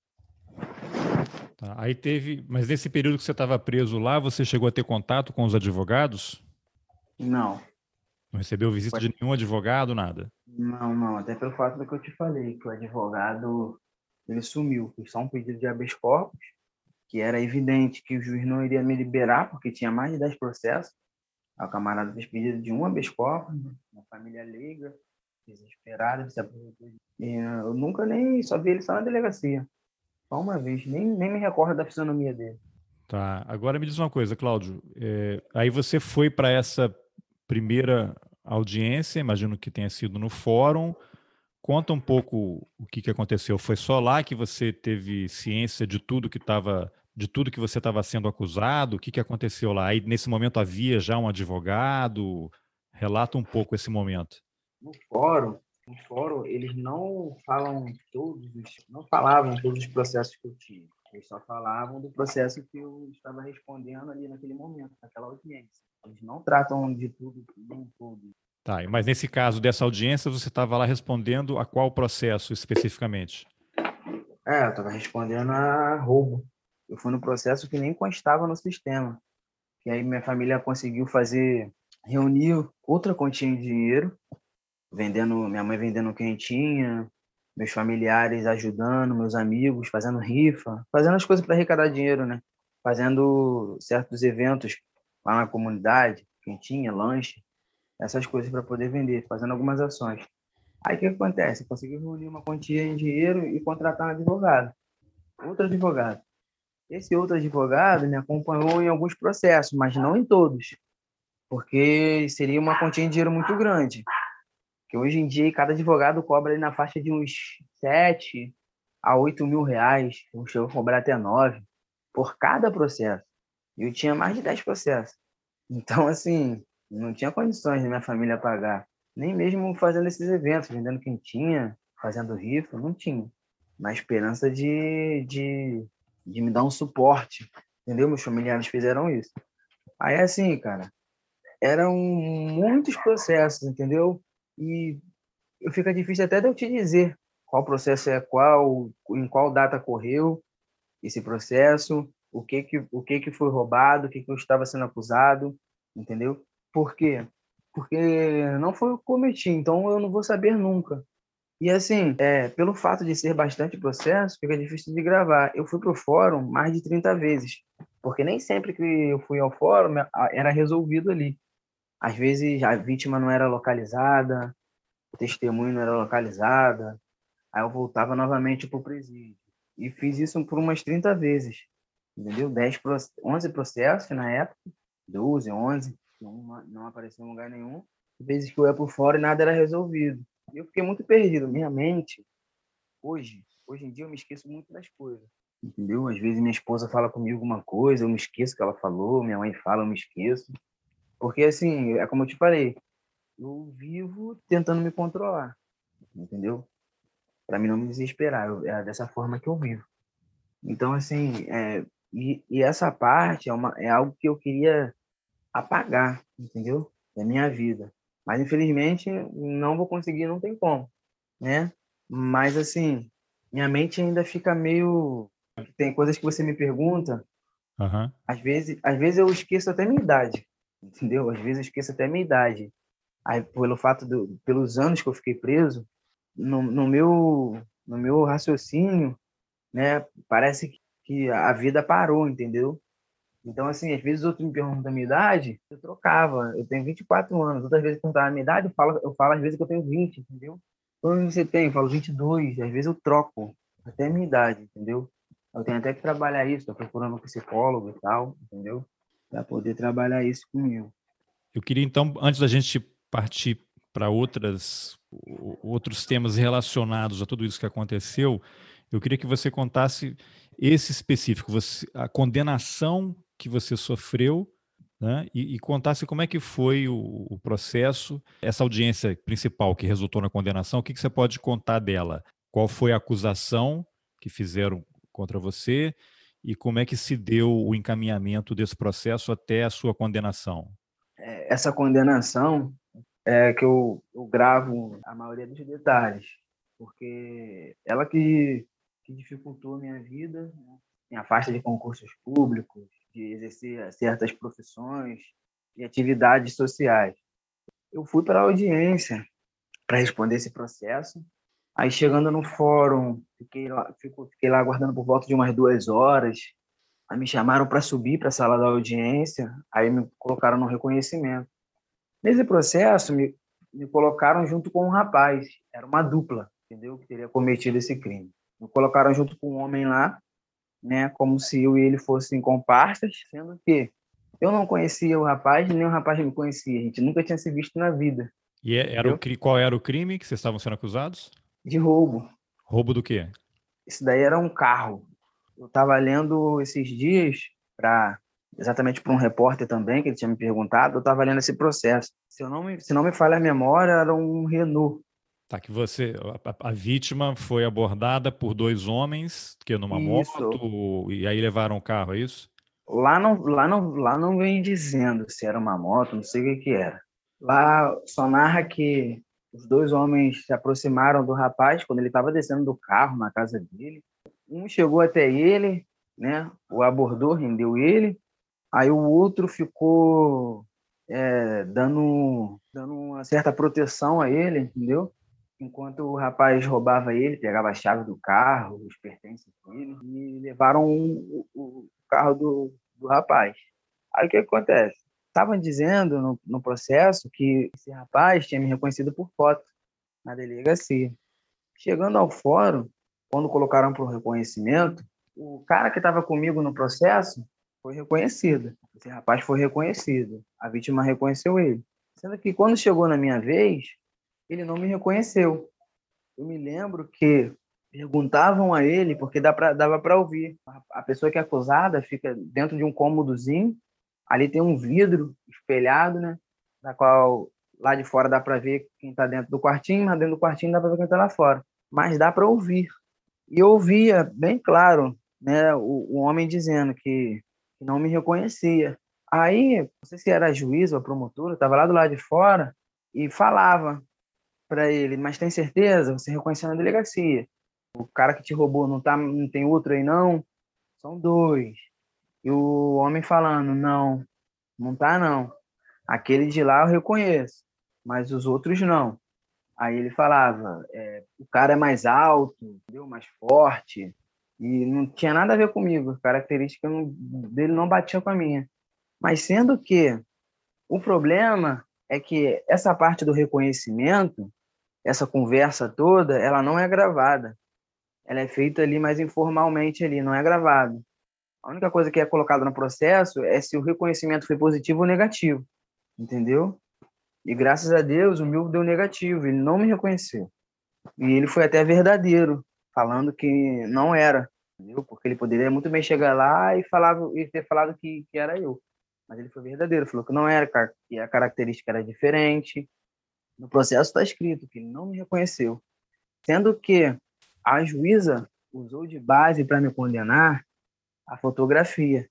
Tá. Aí mas nesse período que você estava preso lá, você chegou a ter contato com os advogados?
Não,
Não recebeu visita de nenhum advogado, nada?
não, até pelo fato do que eu te falei, que o advogado ele sumiu, fiz só um pedido de habeas corpus, que era evidente que o juiz não iria me liberar, porque tinha mais de 10 processos. Aí o camarada fez pedido de um habeas corpus, né? Uma família leiga, desesperada, se aproveitou. E eu nunca nem só vi ele só na delegacia, só uma vez, nem me recordo da fisionomia dele.
Tá. Agora me diz uma coisa, Cláudio. Aí você foi para essa primeira audiência, imagino que tenha sido no fórum. Conta um pouco o que aconteceu. Foi só lá que você teve ciência de tudo que você estava sendo acusado? O que aconteceu lá? Aí nesse momento havia já um advogado? Relata um pouco esse momento.
No fórum, eles não falavam todos os processos que eu tinha. Eles só falavam do processo que eu estava respondendo ali naquele momento, naquela audiência. Eles não tratam de tudo, nem tudo.
Tá, mas nesse caso dessa audiência, você estava lá respondendo a qual processo especificamente?
Eu estava respondendo a roubo. Eu fui no processo que nem constava no sistema. E aí minha família conseguiu reunir outra quantia de dinheiro, minha mãe vendendo quentinha, meus familiares ajudando, meus amigos fazendo rifa, fazendo as coisas para arrecadar dinheiro, né? Fazendo certos eventos lá na comunidade, quentinha, lanche, essas coisas para poder vender, fazendo algumas ações. Aí o que acontece? Eu consegui reunir uma quantia em dinheiro e contratar um advogado, outro advogado. Esse outro advogado me acompanhou em alguns processos, mas não em todos, porque seria uma quantia de dinheiro muito grande. Que hoje em dia cada advogado cobra ali na faixa de uns 7 a 8 mil reais, eu chego a cobrar até 9 por cada processo. E eu tinha mais de 10 processos. Então, assim, não tinha condições da minha família pagar. Nem mesmo fazendo esses eventos, vendendo quentinha, fazendo rifa, não tinha. Na esperança de me dar um suporte, entendeu? Meus familiares fizeram isso. Aí, assim, cara, eram muitos processos, entendeu? E fica difícil até de eu te dizer qual processo é qual, em qual data correu esse processo, o que foi roubado, o que eu estava sendo acusado, entendeu? Por quê? Porque não foi o que cometi, então eu não vou saber nunca. E assim, pelo fato de ser bastante processo, fica difícil de gravar. Eu fui para o fórum mais de 30 vezes, porque nem sempre que eu fui ao fórum era resolvido ali. Às vezes a vítima não era localizada, o testemunho não era localizada, aí eu voltava novamente para o presídio. E fiz isso por umas 30 vezes, entendeu? 11 processos na época, 12, 11, não apareceu em lugar nenhum. Vezes que eu ia por fora e nada era resolvido. E eu fiquei muito perdido. Minha mente, hoje em dia eu me esqueço muito das coisas, entendeu? Às vezes minha esposa fala comigo alguma coisa, eu me esqueço que ela falou, minha mãe fala, eu me esqueço. Porque, assim, é como eu te falei, eu vivo tentando me controlar, entendeu? Para mim não me desesperar, é dessa forma que eu vivo. Então, assim, e essa parte é algo que eu queria apagar, entendeu? Da minha vida. Mas, infelizmente, não vou conseguir, não tem como, né? Mas, assim, minha mente ainda fica meio... Tem coisas que você me pergunta,
Aham.
às vezes eu esqueço até minha idade, entendeu? Às vezes eu esqueço até minha idade. Aí, pelo fato pelos anos que eu fiquei preso, no meu raciocínio, né, parece que a vida parou, entendeu? Então, assim, às vezes outros me perguntam a minha idade, eu trocava. Eu tenho 24 anos. Outras vezes perguntar a minha idade, eu falo às vezes que eu tenho 20, entendeu? Quando você tem? Eu falo 22. Às vezes eu troco até a minha idade, entendeu? Eu tenho até que trabalhar isso. Estou procurando um psicólogo e tal, entendeu? Para poder trabalhar isso comigo.
Eu queria então, antes da gente partir para outros temas relacionados a tudo isso que aconteceu, eu queria que você contasse esse específico, a condenação que você sofreu, né? E contasse como é que foi o processo, essa audiência principal que resultou na condenação, o que você pode contar dela? Qual foi a acusação que fizeram contra você e como é que se deu o encaminhamento desse processo até a sua condenação?
Essa condenação é que eu gravo a maioria dos detalhes, porque ela que dificultou a minha vida, né? Me afasta de concursos públicos, de exercer certas profissões e atividades sociais. Eu fui para a audiência para responder esse processo. Aí, chegando no fórum, fiquei lá aguardando por volta de umas 2 horas. Aí me chamaram para subir para a sala da audiência, aí me colocaram no reconhecimento. Nesse processo, me colocaram junto com um rapaz, era uma dupla, entendeu? Que teria cometido esse crime. Me colocaram junto com um homem lá, né? Como se eu e ele fossem comparsas, sendo que eu não conhecia o rapaz, nem o rapaz me conhecia. A gente nunca tinha se visto na vida,
E
entendeu?
qual era o crime que vocês estavam sendo acusados?
De roubo.
Roubo do quê?
Isso daí era um carro. Eu estava lendo esses dias para exatamente para um repórter também que ele tinha me perguntado. Eu estava lendo esse processo. Se não me falha a memória, era um Renault.
Tá, que a vítima foi abordada por dois homens, que numa
Isso.
moto, e aí levaram o carro, é isso?
Lá não vem dizendo se era uma moto, não sei o que era. Lá só narra que os dois homens se aproximaram do rapaz quando ele estava descendo do carro na casa dele. Um chegou até ele, né? O abordou, rendeu ele. Aí o outro ficou dando uma certa proteção a ele, entendeu? Enquanto o rapaz roubava ele, pegava a chave do carro, os pertences dele, e levaram o carro do rapaz. Aí o que acontece? Estavam dizendo no processo que esse rapaz tinha me reconhecido por foto na delegacia. Chegando ao fórum, quando colocaram para o reconhecimento, o cara que estava comigo no processo foi reconhecido. Esse rapaz foi reconhecido. A vítima reconheceu ele. Sendo que quando chegou na minha vez, ele não me reconheceu. Eu me lembro que perguntavam a ele, porque dava para ouvir. A pessoa que é acusada fica dentro de um cômodozinho, ali tem um vidro espelhado, né? Da qual lá de fora dá para ver quem está dentro do quartinho, mas dentro do quartinho dá para ver quem está lá fora. Mas dá para ouvir. E eu ouvia bem claro, né, o homem dizendo que não me reconhecia. Aí, não sei se era juiz ou a promotora, estava lá do lado de fora e falava para ele, mas tem certeza? Você reconheceu na delegacia. O cara que te roubou não tem outro aí não? São dois. E o homem falando, não, não tá não. Aquele de lá eu reconheço, mas os outros não. Aí ele falava, o cara é mais alto, entendeu? Mais forte, e não tinha nada a ver comigo, a característica dele não batia com a minha. Mas sendo que o problema é que essa parte do reconhecimento, essa conversa toda, ela não é gravada. Ela é feita ali mais informalmente ali, não é gravada. A única coisa que é colocada no processo é se o reconhecimento foi positivo ou negativo, entendeu? E graças a Deus o meu deu negativo, ele não me reconheceu. E ele foi até verdadeiro, falando que não era, entendeu? Porque ele poderia muito bem chegar lá e ter falado que era eu. Mas ele foi verdadeiro, falou que não era, que a característica era diferente. No processo está escrito que ele não me reconheceu. Sendo que a juíza usou de base para me condenar a fotografia.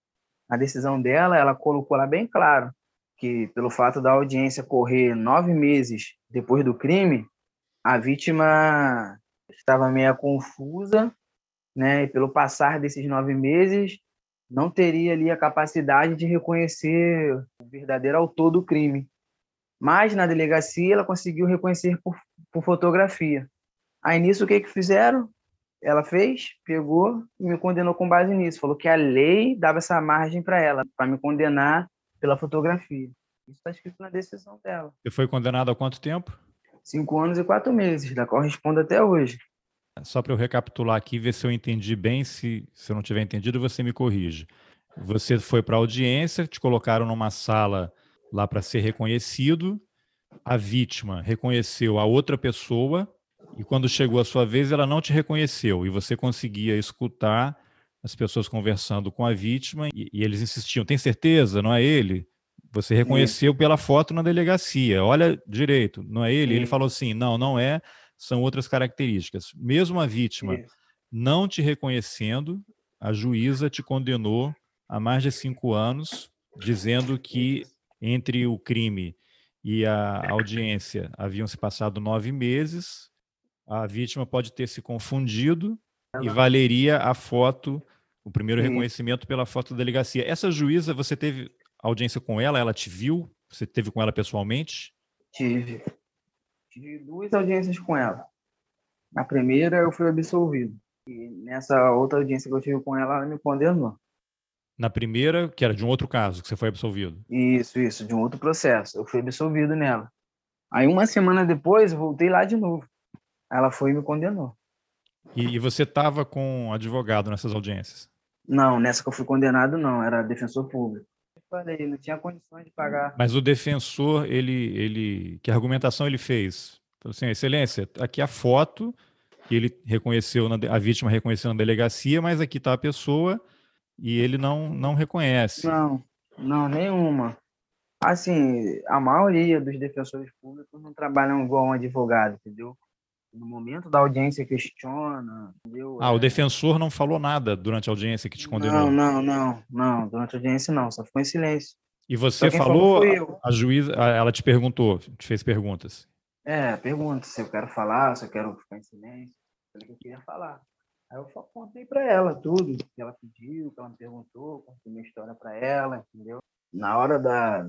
A decisão dela, ela colocou lá bem claro que, pelo fato da audiência correr 9 meses depois do crime, a vítima estava meio confusa, né? E pelo passar desses 9 meses, não teria ali a capacidade de reconhecer o verdadeiro autor do crime. Mas na delegacia ela conseguiu reconhecer por fotografia. Aí nisso o que fizeram? Ela fez, pegou e me condenou com base nisso. Falou que a lei dava essa margem para ela, para me condenar pela fotografia. Isso está escrito na decisão dela.
Você foi condenado a quanto tempo?
5 anos e 4 meses, da qual respondo até hoje.
Só para eu recapitular aqui, ver se eu entendi bem. Se eu não tiver entendido, você me corrige. Você foi para a audiência, te colocaram numa sala lá para ser reconhecido. A vítima reconheceu a outra pessoa e quando chegou a sua vez, ela não te reconheceu. E você conseguia escutar as pessoas conversando com a vítima e eles insistiam: tem certeza? Não é ele? Você reconheceu pela foto na delegacia. Olha direito, não é ele? Ele falou assim: não, não é, são outras características. Mesmo a vítima não te reconhecendo, a juíza te condenou a mais de 5 anos, dizendo que entre o crime e a audiência haviam se passado 9 meses, a vítima pode ter se confundido e valeria a foto, o primeiro reconhecimento pela foto da delegacia. Essa juíza, você teve audiência com ela? Ela te viu? Você teve com ela pessoalmente?
Tive 2 audiências com ela. Na primeira eu fui absolvido. E nessa outra audiência que eu tive com ela, ela me condenou.
Na primeira, que era de um outro caso, que você foi absolvido?
Isso, de um outro processo. Eu fui absolvido nela. Aí uma semana depois eu voltei lá de novo. Ela foi e me condenou.
E você estava com advogado nessas audiências?
Não, nessa que eu fui condenado não, era defensor público. Eu falei, não tinha condições de pagar.
Mas o defensor, que argumentação ele fez? Falou assim: excelência, aqui a foto que ele reconheceu, a vítima reconheceu na delegacia, mas aqui está a pessoa e ele não reconhece.
Não, nenhuma. Assim, a maioria dos defensores públicos não trabalham igual um advogado, entendeu? No momento da audiência questiona, entendeu?
O defensor não falou nada durante a audiência que te condenou?
Não, durante a audiência não, só ficou em silêncio.
E
Só
você
quem falou
falou,
foi eu.
a juíza, ela te perguntou, te fez perguntas?
Pergunta se eu quero falar, se eu quero ficar em silêncio. Falei que eu queria falar. Aí eu só contei para ela tudo que ela pediu, que ela me perguntou, contei minha história para ela, entendeu? Na hora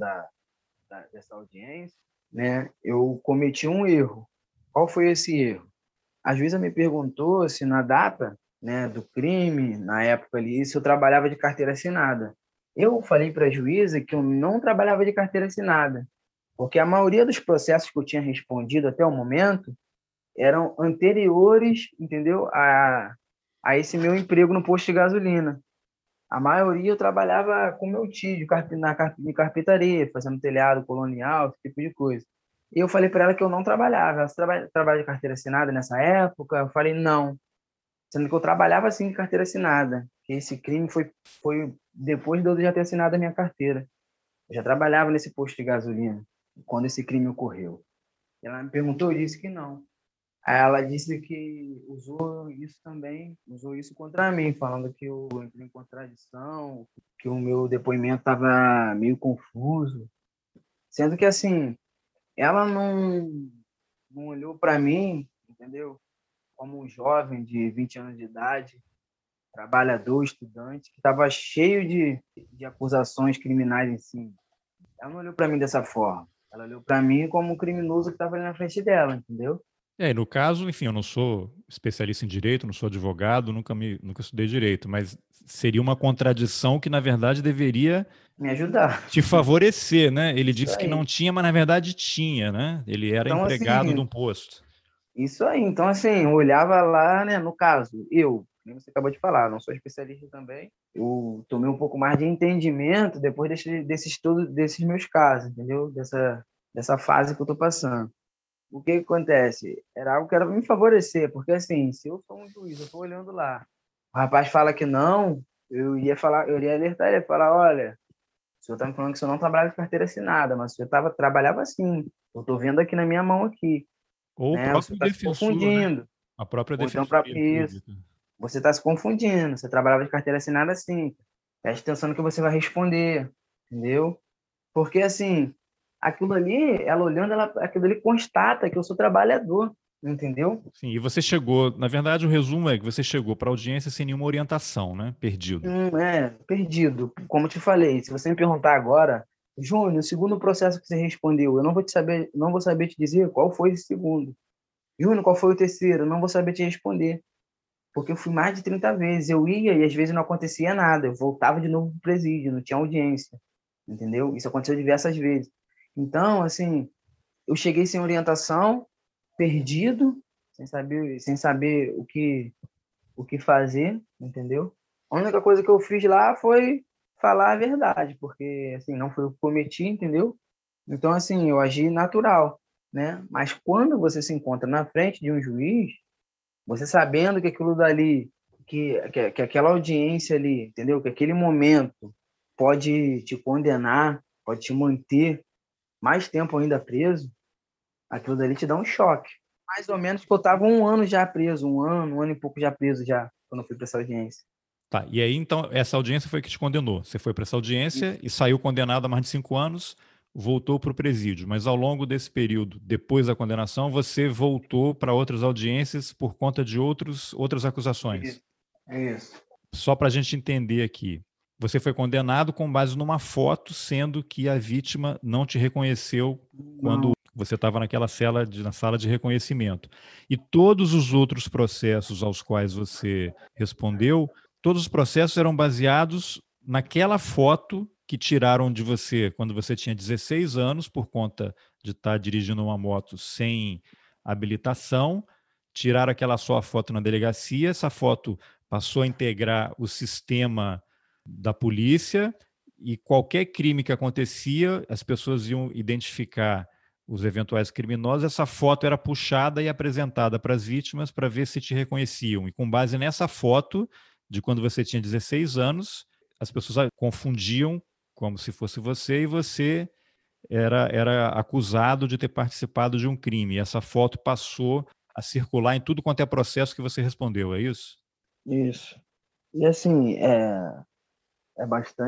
dessa audiência, né, eu cometi um erro. Qual foi esse erro? A juíza me perguntou se na data, né, do crime, na época ali, se eu trabalhava de carteira assinada. Eu falei para a juíza que eu não trabalhava de carteira assinada, porque a maioria dos processos que eu tinha respondido até o momento eram anteriores, entendeu, a esse meu emprego no posto de gasolina. A maioria eu trabalhava com meu tio de carpintaria, fazendo telhado colonial, esse tipo de coisa. E eu falei para ela que eu não trabalhava. Você trabalha de carteira assinada nessa época? Eu falei, não. Sendo que eu trabalhava assim de carteira assinada. Que esse crime foi depois de eu já ter assinado a minha carteira. Eu já trabalhava nesse posto de gasolina quando esse crime ocorreu. Ela me perguntou, eu disse que não. Aí ela disse que usou isso contra mim, falando que eu entrei em contradição, que o meu depoimento estava meio confuso. Sendo que, assim, ela não olhou para mim, entendeu? Como um jovem de 20 anos de idade, trabalhador, estudante, que estava cheio de acusações criminais em si. Ela não olhou para mim dessa forma. Ela olhou para mim como um criminoso que estava ali na frente dela, entendeu?
No caso, enfim, eu não sou especialista em direito, não sou advogado, nunca estudei direito, mas seria uma contradição que, na verdade, deveria
me ajudar.
Te favorecer, né? Ele
Isso
disse que
aí.
não tinha, mas na verdade tinha, né? Ele era
Então,
empregado
assim,
de um posto.
Isso aí. Então, assim, eu olhava lá, né? No caso, como você acabou de falar, não sou especialista também. Eu tomei um pouco mais de entendimento depois desses meus casos, entendeu? Dessa fase que eu tô passando. O que acontece? Era algo que era me favorecer, porque assim, se eu sou um juiz, eu tô olhando lá, o rapaz fala que não, eu iria alertar ele, falar, olha, o senhor tá me falando que o senhor não trabalha de carteira assinada, mas o senhor trabalhava assim. Eu tô vendo aqui na minha mão aqui,
Ou o
né? O senhor
próprio
está se
defensor, né?
confundindo.
A própria
Ou então,
defensoria
isso,
pública.
você está se confundindo. Você trabalhava de carteira assinada assim. Preste atenção no que você vai responder, entendeu? Porque, assim, aquilo ali, ela olhando, aquilo ali constata que eu sou trabalhador, entendeu?
Sim, e você chegou, na verdade, o resumo é que você chegou para a audiência sem nenhuma orientação, né? Perdido.
Perdido. Como eu te falei, se você me perguntar agora, Júnior, o segundo processo que você respondeu, eu não vou saber te dizer qual foi esse segundo. Júnior, qual foi o terceiro? Eu não vou saber te responder, porque eu fui mais de 30 vezes. Eu ia e às vezes não acontecia nada. Eu voltava de novo pro presídio, não tinha audiência, entendeu? Isso aconteceu diversas vezes. Então, assim, eu cheguei sem orientação, perdido, sem saber o que fazer, entendeu? A única coisa que eu fiz lá foi falar a verdade, porque assim, não foi o que eu cometi, entendeu? Então, assim, eu agi natural, né? Mas quando você se encontra na frente de um juiz, você sabendo que aquilo dali, que aquela audiência ali, entendeu? Que aquele momento pode te condenar, pode te manter mais tempo ainda preso, aquilo dali te dá um choque. Mais ou menos que eu estava um ano já preso, um ano e pouco já preso já, quando eu fui para essa audiência.
Tá, e aí então essa audiência foi que te condenou. Você foi para essa audiência
Isso.
e saiu condenado a mais de 5 anos, voltou para o presídio. Mas ao longo desse período, depois da condenação, você voltou para outras audiências por conta de outras acusações.
Isso. Isso.
Só para a gente entender aqui. Você foi condenado com base numa foto, sendo que a vítima não te reconheceu quando
Não.
você estava na sala de reconhecimento. E todos os outros processos aos quais você respondeu, todos os processos eram baseados naquela foto que tiraram de você quando você tinha 16 anos, por conta de estar dirigindo uma moto sem habilitação. Tiraram aquela sua foto na delegacia, essa foto passou a integrar o sistema da polícia e qualquer crime que acontecia, as pessoas iam identificar os eventuais criminosos, essa foto era puxada e apresentada para as vítimas para ver se te reconheciam. E com base nessa foto, de quando você tinha 16 anos, as pessoas confundiam como se fosse você e você era acusado de ter participado de um crime. E essa foto passou a circular em tudo quanto é processo que você respondeu, é isso?
Isso. E assim, é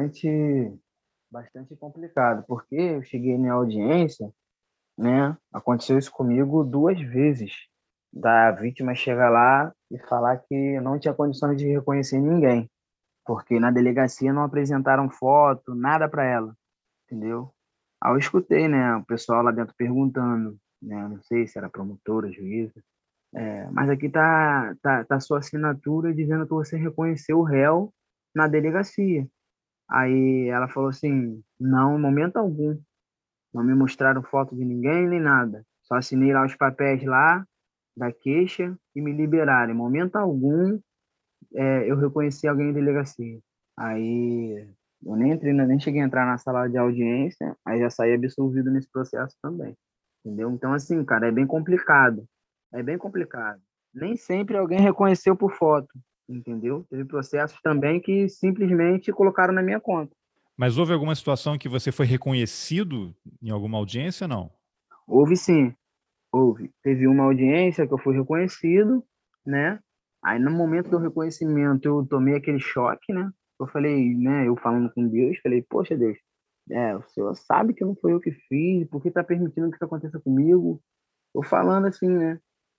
bastante complicado, porque eu cheguei na audiência, né? Aconteceu isso comigo duas vezes. Da vítima chegar lá e falar que não tinha condições de reconhecer ninguém, porque na delegacia não apresentaram foto, nada para ela, entendeu? Aí eu escutei, né, o pessoal lá dentro perguntando, né, não sei se era promotora, juíza, mas aqui tá sua assinatura dizendo que você reconheceu o réu na delegacia. Aí ela falou assim, não, em momento algum, não me mostraram foto de ninguém nem nada. Só assinei lá os papéis lá da queixa e me liberaram. Em momento algum, eu reconheci alguém em delegacia. Aí eu nem entrei, nem cheguei a entrar na sala de audiência, aí já saí absolvido nesse processo também. Entendeu? Então, assim, cara, é bem complicado. É bem complicado. Nem sempre alguém reconheceu por foto, entendeu? Teve processos também que simplesmente colocaram na minha conta.
Mas houve alguma situação que você foi reconhecido em alguma audiência, não?
Houve sim, houve. Teve uma audiência que eu fui reconhecido, né? Aí no momento do reconhecimento eu tomei aquele choque, né? Eu falei, né? Eu falando com Deus, falei, poxa Deus, o Senhor sabe que não foi eu que fiz, por que está permitindo que isso aconteça comigo? Eu falando assim, né?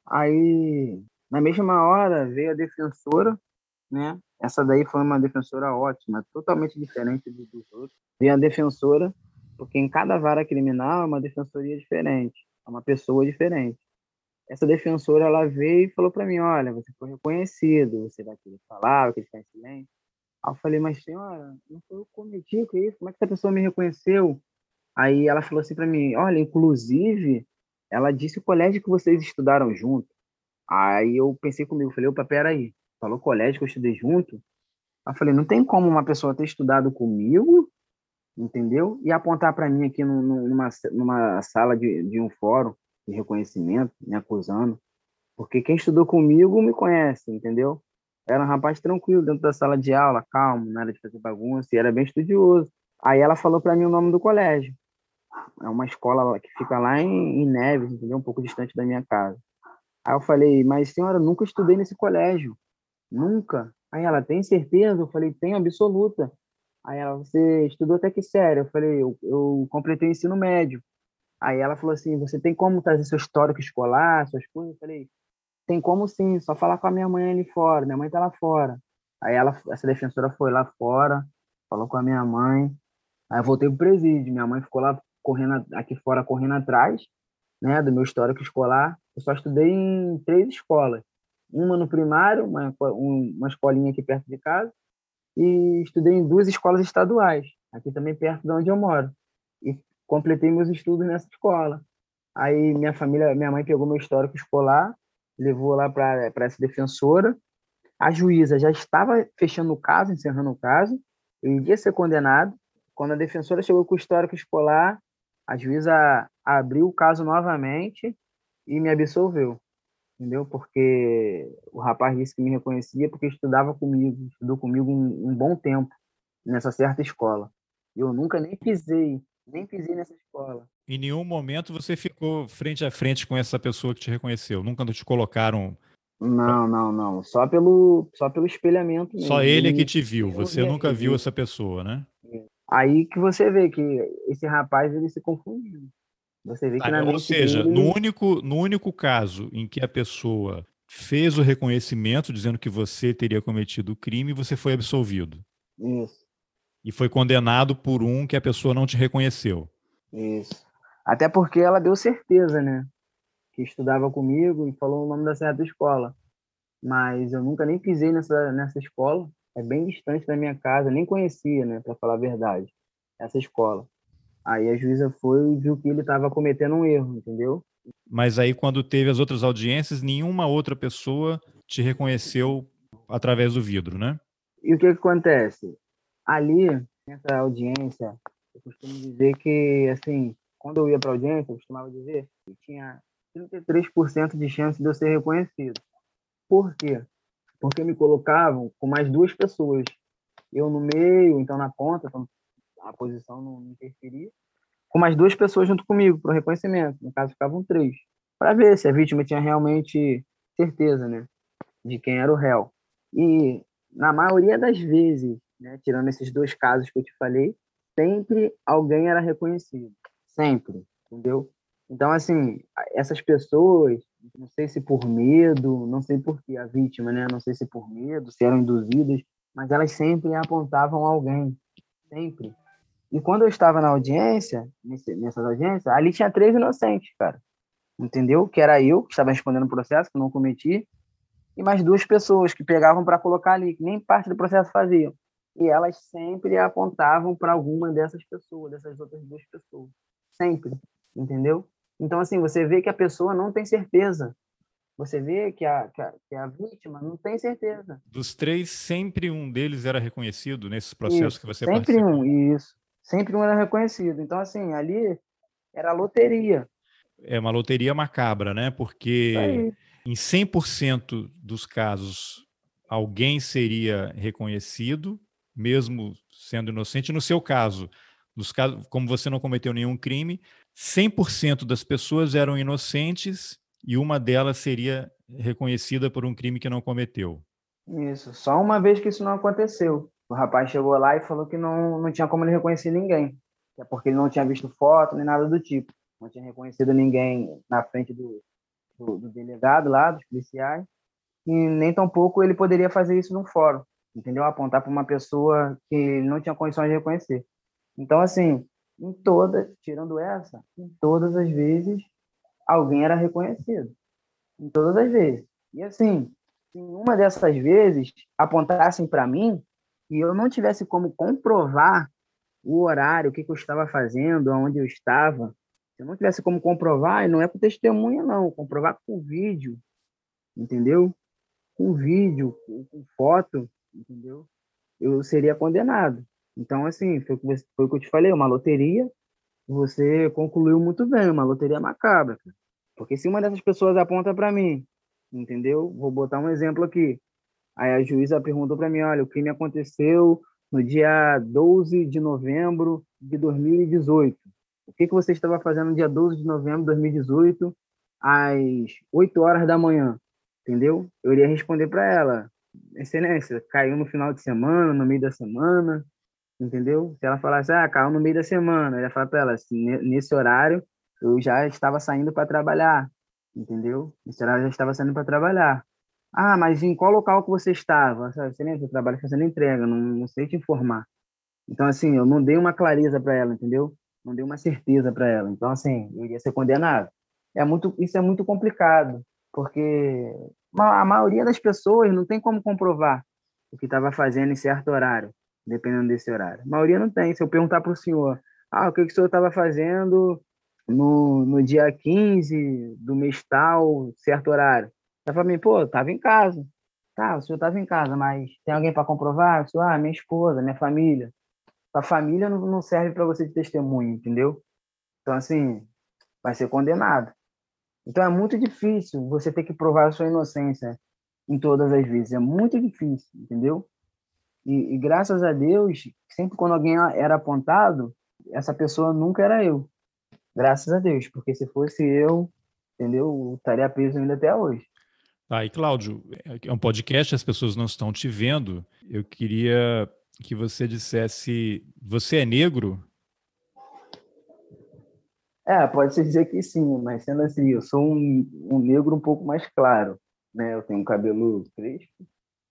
Aí na mesma hora veio a defensora, né? Essa daí foi uma defensora ótima, totalmente diferente dos outros. Veio a defensora, porque em cada vara criminal é uma defensoria diferente, é uma pessoa diferente. Essa defensora, ela veio e falou para mim, olha, você foi reconhecido, você vai querer falar, vai querer ficar em silêncio. Aí eu falei, mas senhora, não foi eu que cometi, que isso? Como é que essa pessoa me reconheceu? Aí ela falou assim para mim, olha, inclusive, ela disse o colégio que vocês estudaram junto. Aí eu pensei comigo, falei, opa, peraí, falou colégio que eu estudei junto? Aí eu falei, não tem como uma pessoa ter estudado comigo, entendeu? E apontar para mim aqui numa sala de um fórum de reconhecimento, me acusando. Porque quem estudou comigo me conhece, entendeu? Era um rapaz tranquilo dentro da sala de aula, calmo, nada de fazer bagunça, e era bem estudioso. Aí ela falou para mim o nome do colégio. É uma escola que fica lá em Neves, entendeu? Um pouco distante da minha casa. Aí eu falei, mas senhora, eu nunca estudei nesse colégio. Nunca. Aí ela, tem certeza? Eu falei, tenho absoluta. Aí ela, você estudou até que sério? Eu falei, eu completei o ensino médio. Aí ela falou assim, você tem como trazer seu histórico escolar, suas coisas? Eu falei, tem como sim, só falar com a minha mãe ali fora, minha mãe tá lá fora. Aí ela, essa defensora foi lá fora, falou com a minha mãe, Aí eu voltei pro presídio, minha mãe ficou lá correndo aqui fora, correndo atrás, né, do meu histórico escolar. Eu só estudei em 3 escolas. Uma no primário, uma escolinha aqui perto de casa, e estudei em 2 escolas estaduais, aqui também perto de onde eu moro. E completei meus estudos nessa escola. Aí minha mãe pegou meu histórico escolar, levou lá para essa defensora. A juíza já estava fechando o caso, encerrando o caso. Eu iria ser condenado. Quando a defensora chegou com o histórico escolar, a juíza abriu o caso novamente e me absolveu, entendeu? Porque o rapaz disse que me reconhecia porque estudou comigo um bom tempo nessa certa escola. Eu nunca nem pisei nessa escola.
Em nenhum momento você ficou frente a frente com essa pessoa que te reconheceu. Nunca te colocaram.
Não, não, não. Só pelo espelhamento
Só
mesmo.
ele é que
Ele
te viu.
nem
Você
ouvia
nunca viu
ele.
essa pessoa, né?
Aí que você vê que esse rapaz ele se confundiu. Você vê que na
Ou
mente
seja,
dele,
no único caso em que a pessoa fez o reconhecimento dizendo que você teria cometido o crime, você foi absolvido.
isso,
E foi condenado por um que a pessoa não te reconheceu.
isso. Até porque ela deu certeza, né? Que estudava comigo e falou o nome da certa escola. Mas eu nunca nem pisei nessa escola. É bem distante da minha casa, nem conhecia, né? Para falar a verdade, essa escola. Aí a juíza foi e viu que ele estava cometendo um erro, entendeu?
Mas aí, quando teve as outras audiências, nenhuma outra pessoa te reconheceu através do vidro, né?
E o que acontece? Ali, nessa audiência, eu costumo dizer que, assim, quando eu ia para audiência, eu costumava dizer que tinha 33% de chance de eu ser reconhecido. Por quê? Porque me colocavam com mais 2 pessoas. Eu no meio, então na ponta, então a posição não interferia, com mais 2 pessoas junto comigo para o reconhecimento. No caso, ficavam 3, para ver se a vítima tinha realmente certeza, né, de quem era o réu. E na maioria das vezes, né, tirando esses 2 casos que eu te falei, sempre alguém era reconhecido, sempre, entendeu? Então, assim, essas pessoas, não sei se por medo, não sei por que a vítima, né, não sei se por medo, se eram induzidas, mas elas sempre apontavam alguém, sempre. E quando eu estava na audiência, nessas audiências, ali tinha 3 inocentes, cara, entendeu? Que era eu, que estava respondendo o processo, que não cometi, e mais 2 pessoas que pegavam para colocar ali, que nem parte do processo faziam. E elas sempre apontavam para alguma dessas pessoas, dessas outras 2 pessoas. Sempre, entendeu? Então, assim, você vê que a pessoa não tem certeza. Você vê que a vítima não tem certeza.
Dos 3, sempre um deles era reconhecido nesses processos que
Isso,
você
sempre um,
participou.
isso. Sempre um era reconhecido. Então, assim, ali era loteria.
É uma loteria macabra, né?
Isso
Porque
aí.
em 100% dos casos, alguém seria reconhecido, mesmo sendo inocente. No seu caso, como você não cometeu nenhum crime, 100% das pessoas eram inocentes e uma delas seria reconhecida por um crime que não cometeu.
Isso. Só uma vez que isso não aconteceu. O rapaz chegou lá e falou que não tinha como ele reconhecer ninguém. É porque ele não tinha visto foto nem nada do tipo. Não tinha reconhecido ninguém na frente do delegado lá, dos policiais. E nem tampouco ele poderia fazer isso num fórum. Entendeu? Apontar para uma pessoa que ele não tinha condições de reconhecer. Então, assim, tirando essa, em todas as vezes, alguém era reconhecido. Em todas as vezes. E assim, se em uma dessas vezes apontassem para mim e eu não tivesse como comprovar o horário, o que eu estava fazendo, aonde eu estava, se eu não tivesse como comprovar, e não é com testemunha, não, comprovar com vídeo, entendeu? Com vídeo, com foto, entendeu? Eu seria condenado. Então, assim, foi o que eu te falei, uma loteria, você concluiu muito bem, uma loteria macabra. Porque se uma dessas pessoas aponta para mim, entendeu? Vou botar um exemplo aqui. Aí a juíza perguntou para mim, olha, o crime aconteceu no dia 12 de novembro de 2018. O que você estava fazendo no dia 12 de novembro de 2018, às 8 horas da manhã? Entendeu? Eu iria responder para ela, excelência, caiu no final de semana, no meio da semana, entendeu? Se ela falasse, caiu no meio da semana, eu ia falar para ela, assim, nesse horário eu já estava saindo para trabalhar, entendeu? Nesse horário eu já estava saindo para trabalhar. Ah, mas em qual local que você estava? Excelente, eu trabalho fazendo entrega, não sei te informar. Então, assim, eu não dei uma clareza para ela, entendeu? Não dei uma certeza para ela. Então, assim, eu iria ser condenado. Isso é muito complicado, porque a maioria das pessoas não tem como comprovar o que estava fazendo em certo horário, dependendo desse horário. A maioria não tem. Se eu perguntar para o senhor, o que o senhor estava fazendo no dia 15 do mês tal, certo horário? Ela fala para mim, pô, estava em casa. Tá, o senhor estava em casa, mas tem alguém para comprovar? O senhor, minha esposa, minha família. A família não serve para você de testemunho, entendeu? Então, assim, vai ser condenado. Então, é muito difícil você ter que provar a sua inocência em todas as vezes. É muito difícil, entendeu? E graças a Deus, sempre quando alguém era apontado, essa pessoa nunca era eu. Graças a Deus, porque se fosse eu, entendeu? Eu estaria preso ainda até hoje.
Tá, e Cláudio, é um podcast, as pessoas não estão te vendo. Eu queria que você dissesse, você é negro?
Pode-se dizer que sim, mas sendo assim, eu sou um negro um pouco mais claro, né? Eu tenho um cabelo crespo,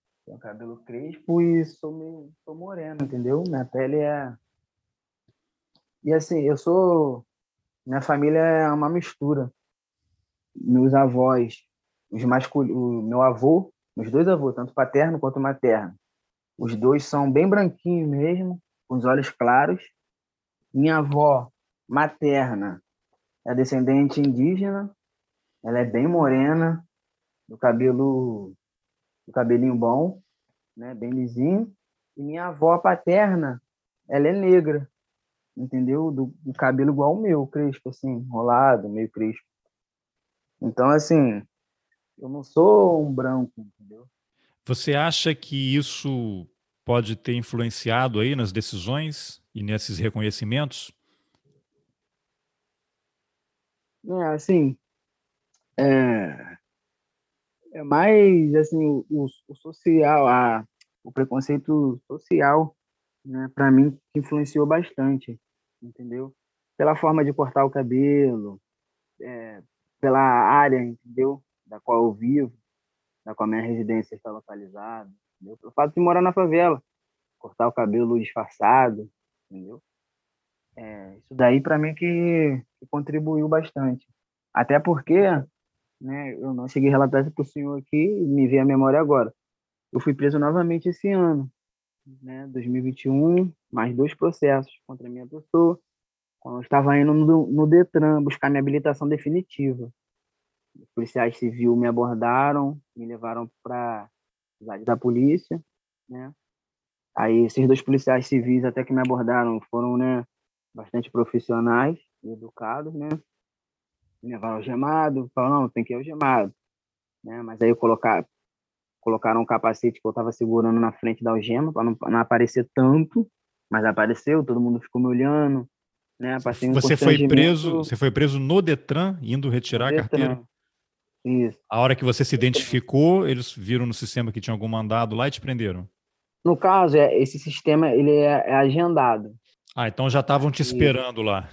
e sou moreno, entendeu? Minha pele é. E assim, minha família é uma mistura. Meus avós, o meu avô, meus dois avôs, tanto paterno quanto materno, os dois são bem branquinhos mesmo, com os olhos claros. Minha avó materna é descendente indígena, ela é bem morena, do do cabelinho bom, né, bem lisinho. E minha avó paterna, ela é negra, entendeu? Do cabelo igual o meu, crespo, assim, enrolado, meio crespo. Então, assim, eu não sou um branco, entendeu?
Você acha que isso pode ter influenciado aí nas decisões e nesses reconhecimentos?
Assim, é, é mais, assim, o social, o preconceito social, né, para mim, que influenciou bastante, entendeu? Pela forma de cortar o cabelo, pela área, entendeu? Da qual eu vivo, da qual a minha residência está localizada, entendeu? Pelo fato de morar na favela, cortar o cabelo disfarçado, entendeu? Isso daí para mim que contribuiu bastante. Até porque, né, eu não cheguei a relatar isso para o senhor aqui, me veio à memória agora. Eu fui preso novamente esse ano, né, 2021, mais dois processos contra a minha pessoa, quando eu estava indo no Detran buscar minha habilitação definitiva. Os policiais civis me abordaram, me levaram para a cidade da polícia, né? Aí esses dois policiais civis até que me abordaram foram, né, bastante profissionais e educados, né? Me levaram algemado, falaram, não, tem que ir algemado, né? Mas aí colocaram um capacete que eu estava segurando na frente da algema para não aparecer tanto, mas apareceu, todo mundo ficou me olhando, né? Passei um constrangimento
Você foi preso no Detran, indo
no
retirar a carteira?
Detran. Isso.
A hora que você se identificou, eles viram no sistema que tinha algum mandado lá e te prenderam.
No caso, esse sistema ele é agendado.
Ah, então já estavam te
Aí,
esperando lá.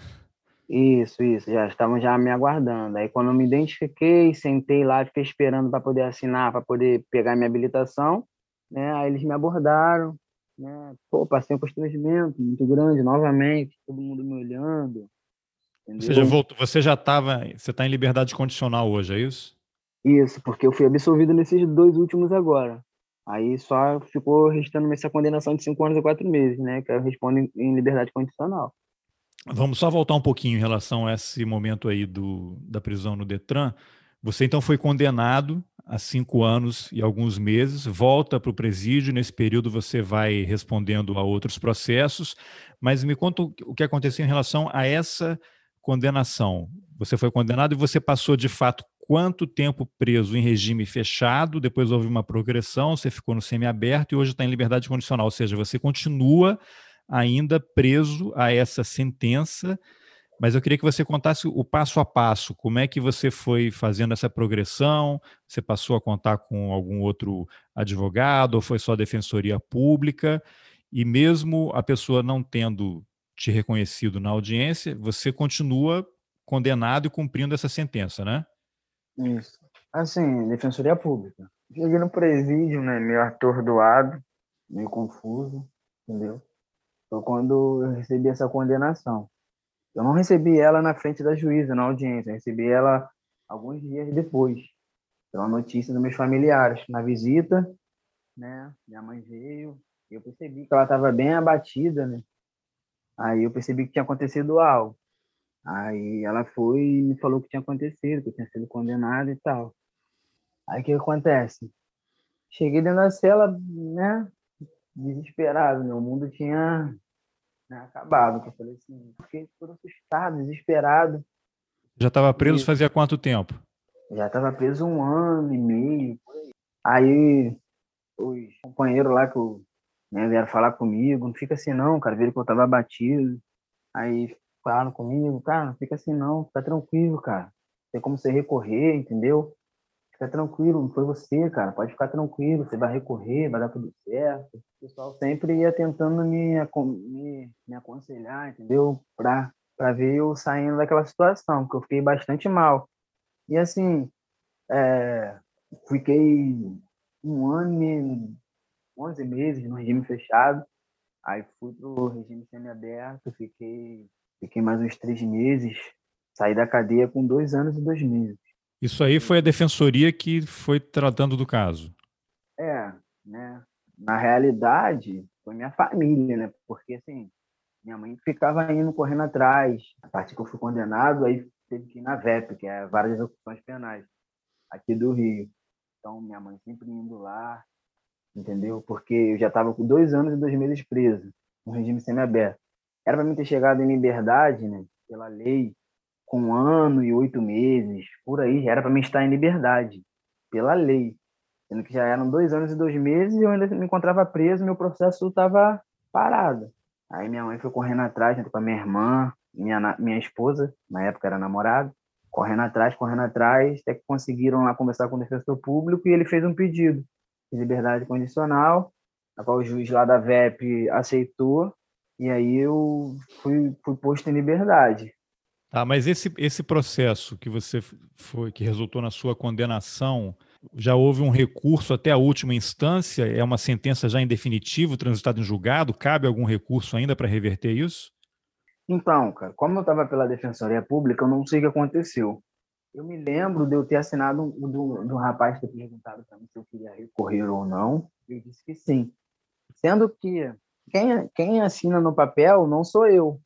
isso, já estavam já me aguardando. Aí quando eu me identifiquei, sentei lá, fiquei esperando para poder assinar, para poder pegar minha habilitação, né? Aí eles me abordaram, né? Pô, passei um constrangimento muito grande novamente, todo mundo me olhando,
Ou seja,
entendeu?
você já estava, você está em liberdade condicional hoje, é isso?
Isso, porque eu fui absolvido nesses dois últimos agora. Aí só ficou restando essa condenação de 5 anos e 4 meses, né? Que eu respondo em liberdade condicional.
Vamos só voltar um pouquinho em relação a esse momento aí da prisão no Detran. Você então foi condenado a 5 anos e alguns meses, volta para o presídio. Nesse período você vai respondendo a outros processos, mas me conta o que aconteceu em relação a essa condenação. Você foi condenado e você passou de fato quanto tempo preso em regime fechado, depois houve uma progressão, você ficou no semiaberto e hoje está em liberdade condicional, ou seja, você continua ainda preso a essa sentença, mas eu queria que você contasse o passo a passo, como é que você foi fazendo essa progressão, você passou a contar com algum outro advogado, ou foi só a defensoria pública, e mesmo a pessoa não tendo te reconhecido na audiência, você continua condenado e cumprindo essa sentença, né?
Isso. Assim, defensoria pública. Cheguei no presídio, né? Meio atordoado, meio confuso, entendeu? Foi quando eu recebi essa condenação. Eu não recebi ela na frente da juíza, na audiência. Eu recebi ela alguns dias depois, pela notícia dos meus familiares. Na visita, né? Minha mãe veio, e eu percebi que ela estava bem abatida, né? Aí eu percebi que tinha acontecido algo. Aí ela foi e me falou o que tinha acontecido, que eu tinha sido condenado e tal. Aí o que acontece? Cheguei dentro da cela, né? Desesperado, meu mundo tinha, né, acabado. Eu falei assim, fiquei todo assustado, desesperado.
Já estava preso
E
fazia quanto tempo?
já estava preso 1 ano e meio. Aí os companheiros lá que eu, né, vieram falar comigo, não fica assim não, cara, viram que eu tava abatido. Aí falaram comigo, cara, não fica assim não, fica tranquilo, cara. Tem como você recorrer, entendeu? Fica tranquilo, não foi você, cara, pode ficar tranquilo, você vai recorrer, vai dar tudo certo. O pessoal sempre ia tentando me aconselhar, entendeu? Pra ver eu saindo daquela situação, porque eu fiquei bastante mal. E assim, é, fiquei 1 ano e 11 meses no regime fechado. Aí fui pro regime semiaberto, fiquei mais uns 3 meses. Saí da cadeia com 2 anos e 2 meses.
Isso aí foi a defensoria que foi tratando do caso.
É, né? Na realidade, foi minha família, né? Porque assim, minha mãe ficava indo correndo atrás. A partir que eu fui condenado, aí teve que ir na VEP, que é a Vara de Execuções Penais, aqui do Rio. Então, minha mãe sempre indo lá, entendeu? Porque eu já estava com 2 anos e 2 meses preso, no regime semiaberto. Era para mim ter chegado em liberdade, né? Pela lei, com 1 ano e 8 meses, por aí, já era para mim estar em liberdade, pela lei. Sendo que já eram 2 anos e 2 meses e eu ainda me encontrava preso, meu processo estava parado. Aí minha mãe foi correndo atrás, junto com a minha irmã, minha esposa, na época era namorada, correndo atrás, até que conseguiram lá conversar com o defensor público e ele fez um pedido de liberdade condicional, a qual o juiz lá da VEP aceitou, e aí eu fui posto em liberdade.
Tá, mas esse processo que você foi, que resultou na sua condenação, já houve um recurso até a última instância? É uma sentença já em definitivo, transitada em julgado? Cabe algum recurso ainda para reverter isso?
Então, cara, como eu estava pela Defensoria Pública, eu não sei o que aconteceu. Eu me lembro de eu ter assinado do rapaz ter perguntado para mim se eu queria recorrer ou não. Eu disse que sim. Sendo que quem assina no papel não sou eu.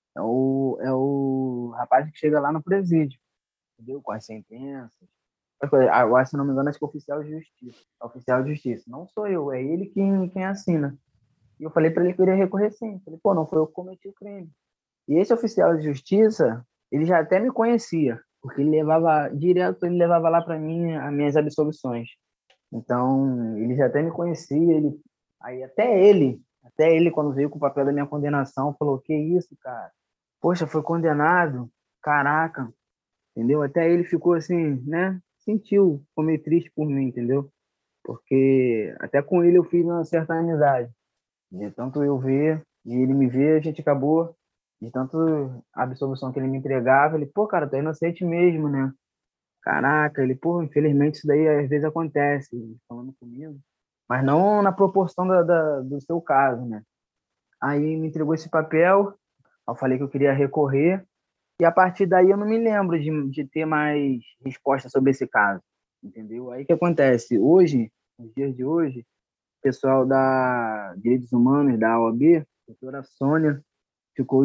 É o rapaz que chega lá no presídio, entendeu? Com as sentenças. Agora, se não me engano, acho que é oficial de justiça. É oficial de justiça. Não sou eu, é ele quem assina. E eu falei para ele que eu iria recorrer sim. Falei, pô, não foi eu que cometi o crime. E esse oficial de justiça, ele já até me conhecia, porque ele levava direto, ele levava lá para mim as minhas absolvições. Então, ele já até me conhecia, aí até ele quando veio com o papel da minha condenação, falou: "Que isso, cara? Poxa, foi condenado? Caraca", entendeu? Até ele ficou assim, né? Sentiu, ficou meio triste por mim, entendeu? Porque até com ele eu fiz uma certa amizade. De tanto eu ver e ele me ver, a gente acabou, de tanto a absolvição que ele me entregava, ele, pô, cara, tu é inocente mesmo, né? Caraca, ele, pô, infelizmente isso daí às vezes acontece, ele falando comigo, mas não na proporção do seu caso, né? Aí me entregou esse papel, eu falei que eu queria recorrer, e a partir daí eu não me lembro de ter mais resposta sobre esse caso, entendeu? Aí o que acontece? Hoje, nos dias de hoje, pessoal da Direitos Humanos, da OAB, a doutora Sônia, ficou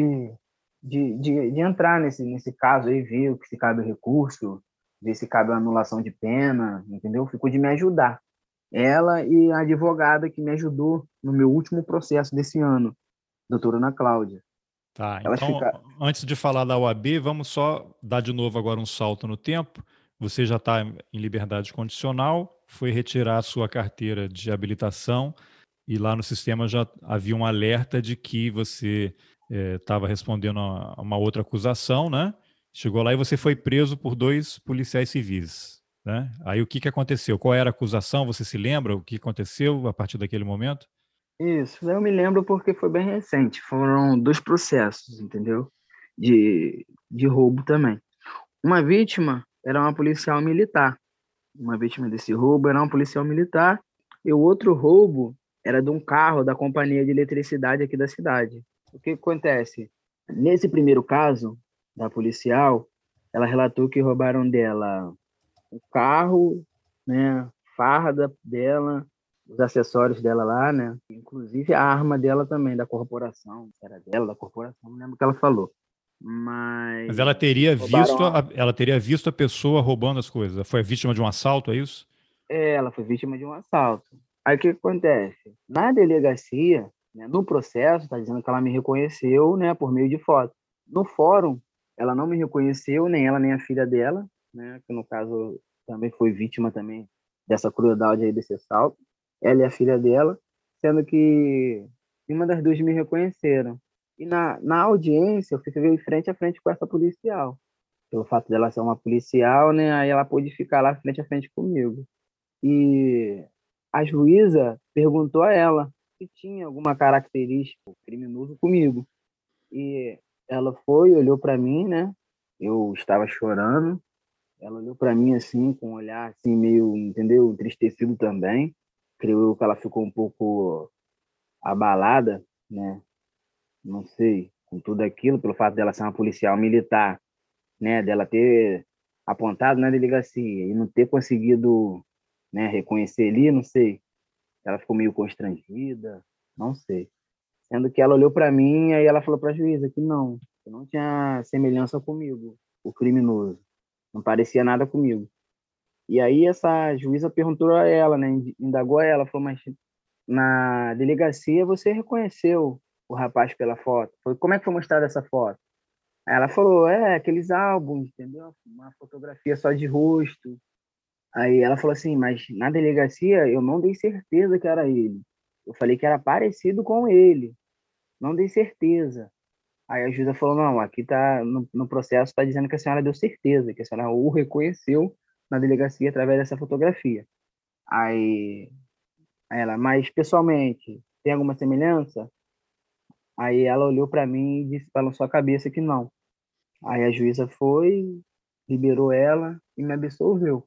de entrar nesse caso aí, ver se cabe o recurso, ver se cabe a anulação de pena, entendeu? Ficou de me ajudar. Ela e a advogada que me ajudou no meu último processo desse ano, doutora Ana Cláudia.
Tá,
Elas
então,
ficaram.
antes de falar da UAB, vamos só dar de novo agora um salto no tempo. Você já está em liberdade condicional, foi retirar a sua carteira de habilitação e lá no sistema já havia um alerta de que você estava respondendo a uma outra acusação, né? Chegou lá e você foi preso por 2 policiais civis, né? Aí o que aconteceu? Qual era a acusação? Você se lembra o que aconteceu a partir daquele momento?
Isso, eu me lembro porque foi bem recente. Foram 2 processos, entendeu? De roubo também. Uma vítima era uma policial militar. Uma vítima desse roubo era um policial militar. E o outro roubo era de um carro da companhia de eletricidade aqui da cidade. O que acontece? Nesse primeiro caso, da policial, ela relatou que roubaram dela o carro, né, farda dela, os acessórios dela lá, né, inclusive a arma dela também, da corporação, se era dela, da corporação, não lembro o que ela falou.
Mas
Mas
ela teria
roubaram
visto ela teria visto a pessoa roubando as coisas. Foi vítima de um assalto, é isso?
ela foi vítima de um assalto. Aí o que acontece? Na delegacia, né, no processo, está dizendo que ela me reconheceu, né, por meio de foto. No fórum, ela não me reconheceu, nem ela, nem a filha dela, né, que no caso também foi vítima também dessa crueldade aí, desse assalto. Ela e a filha dela, sendo que nenhuma das duas me reconheceram. E na audiência, eu fiquei frente a frente com essa policial. Pelo fato dela ser uma policial, né, aí ela pôde ficar lá frente a frente comigo. E a juíza perguntou a ela se tinha alguma característica criminoso comigo. E ela foi, olhou para mim, né? Eu estava chorando. Ela olhou para mim assim, com um olhar assim meio, entendeu? Entristecido também. Creio eu que ela ficou um pouco abalada, né? Não sei, com tudo aquilo, pelo fato dela ser uma policial militar, né? Dela ter apontado na delegacia e não ter conseguido, né, reconhecer ali, não sei. Ela ficou meio constrangida, não sei. Sendo que ela olhou para mim e ela falou para a juíza que não tinha semelhança comigo, o criminoso. Não parecia nada comigo. E aí essa juíza perguntou a ela, né, indagou a ela, falou, mas na delegacia você reconheceu o rapaz pela foto? Falei, como é que foi mostrada essa foto? Aí ela falou, aqueles álbuns, entendeu? Uma fotografia só de rosto. Aí ela falou assim, mas na delegacia eu não dei certeza que era ele. Eu falei que era parecido com ele, não dei certeza. Aí a juíza falou, não, aqui tá no processo está dizendo que a senhora deu certeza, que a senhora o reconheceu na delegacia através dessa fotografia. Aí, aí ela, mas pessoalmente, tem alguma semelhança? Aí ela olhou para mim e disse, balançou a cabeça que não. Aí a juíza foi, liberou ela e me absolveu.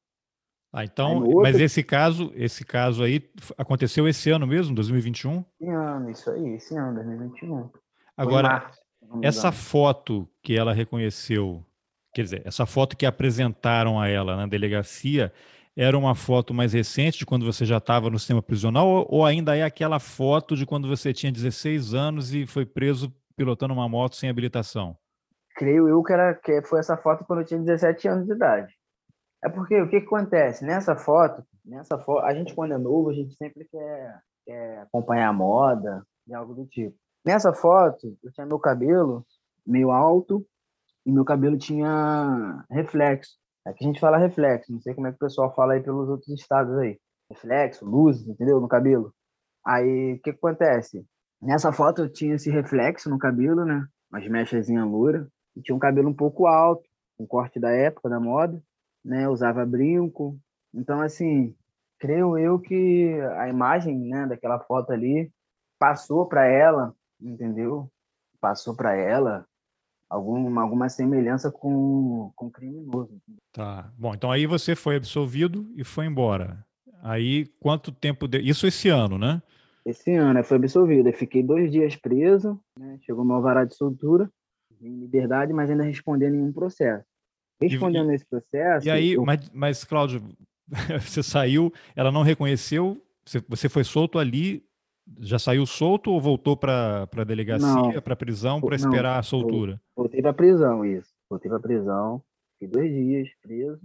Ah,
Aí
então,
no
mas
outro
esse caso aí aconteceu esse ano mesmo, 2021?
ano, isso aí, esse ano, 2021. Foi em
Agora,
março, se não me
essa
engano.
foto que ela reconheceu, quer dizer, essa foto que apresentaram a ela na delegacia, era uma foto mais recente de quando você já estava no sistema prisional ou ainda é aquela foto de quando você tinha 16 anos e foi preso pilotando uma moto sem habilitação?
Creio eu que foi essa foto quando eu tinha 17 anos de idade. É porque o que que acontece? Nessa foto, a gente quando é novo, a gente sempre quer acompanhar a moda e algo do tipo. Nessa foto, eu tinha meu cabelo meio alto e meu cabelo tinha reflexo. Aqui a gente fala reflexo, não sei como é que o pessoal fala aí pelos outros estados aí. Reflexo, luzes, entendeu? No cabelo. Aí, o que que acontece? Nessa foto eu tinha esse reflexo no cabelo, né? Umas mechazinhas loura. E tinha um cabelo um pouco alto, um corte da época, da moda, né? Usava brinco. Então, assim, creio eu que a imagem, né, daquela foto ali passou para ela, entendeu? Passou para ela alguma semelhança com o criminoso.
Tá. Bom, então aí você foi absolvido e foi embora. Aí quanto tempo Isso esse ano, né?
Esse ano eu fui absolvido. Eu fiquei 2 dias preso, né? Chegou meu alvará de soltura, em liberdade, mas ainda respondendo nenhum processo.
E,
Respondendo esse
e
processo,
aí, mas Cláudio, você saiu, ela não reconheceu, você foi solto ali, já saiu solto ou voltou para a delegacia,
não,
para a prisão, para
não,
esperar a soltura?
voltei para prisão, isso. Voltei para prisão, fiquei 2 dias preso,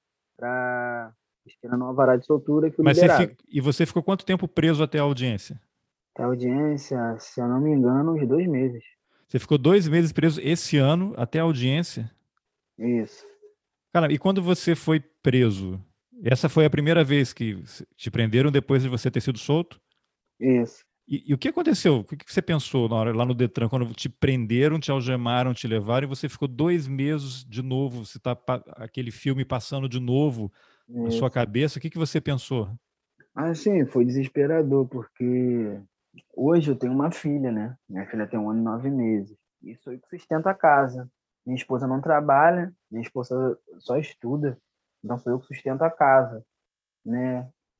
para esperando o alvará de soltura e fui liberado.
E você ficou quanto tempo preso até a audiência?
A audiência, se eu não me engano, uns 2 meses.
Você ficou 2 meses preso esse ano até a audiência?
Isso,
Cara, e quando você foi preso, essa foi a primeira vez que te prenderam depois de você ter sido solto?
isso.
E o que aconteceu? O que você pensou na hora lá no Detran, quando te prenderam, te algemaram, te levaram e você ficou 2 meses de novo? Você tá aquele filme passando de novo na sua
Isso.
cabeça? O que você pensou?
Assim, foi desesperador, porque hoje eu tenho uma filha, né? Minha filha tem 1 ano e 9 meses. Isso aí que sustenta a casa. Minha esposa não trabalha, minha esposa só estuda, então sou eu que sustento a casa, né?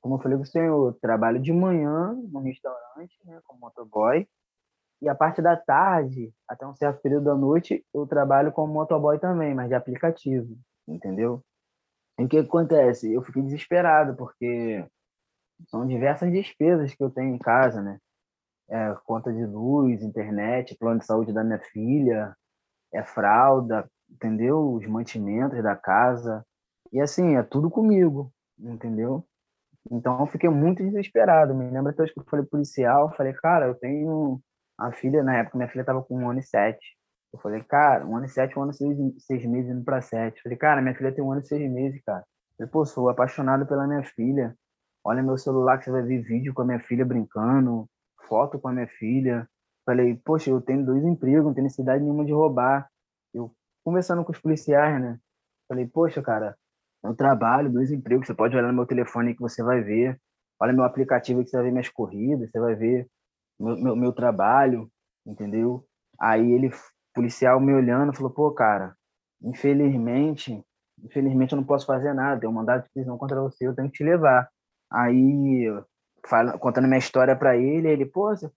como eu falei com o senhor, eu trabalho de manhã no restaurante, né, como motoboy, e a parte da tarde, até um certo período da noite, eu trabalho como motoboy também, mas de aplicativo, entendeu? E o que acontece? Eu fiquei desesperado, porque são diversas despesas que eu tenho em casa, né? Conta de luz, internet, plano de saúde da minha filha, fralda, entendeu? Os mantimentos da casa. E assim, é tudo comigo, entendeu? Então eu fiquei muito desesperado. Me lembro até hoje que eu falei pro policial, falei, cara, eu tenho a filha, na época minha filha estava com 1 ano e 7. Eu falei, cara, 1 ano e 7, 1 ano e 6 meses indo para 7. Falei, cara, minha filha tem 1 ano e 6 meses, cara. Eu falei, pô, sou apaixonado pela minha filha. Olha meu celular que você vai ver vídeo com a minha filha brincando, foto com a minha filha. Falei, poxa, eu tenho 2 empregos, não tenho necessidade nenhuma de roubar. Eu conversando com os policiais, né? Falei, poxa, cara, eu trabalho, 2 empregos, você pode olhar no meu telefone aí que você vai ver. Olha meu aplicativo aí que você vai ver minhas corridas, você vai ver meu trabalho, entendeu? Aí ele, policial me olhando, falou, pô, cara, infelizmente, infelizmente eu não posso fazer nada, tem um mandado de prisão contra você, eu tenho que te levar. Aí, contando minha história para ele, pô, você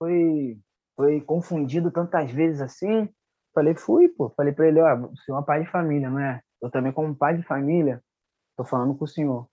foi confundido tantas vezes assim? Falei, fui, pô. Falei para ele, ó, o senhor é um pai de família, não é? Eu também, como pai de família, tô falando com o senhor,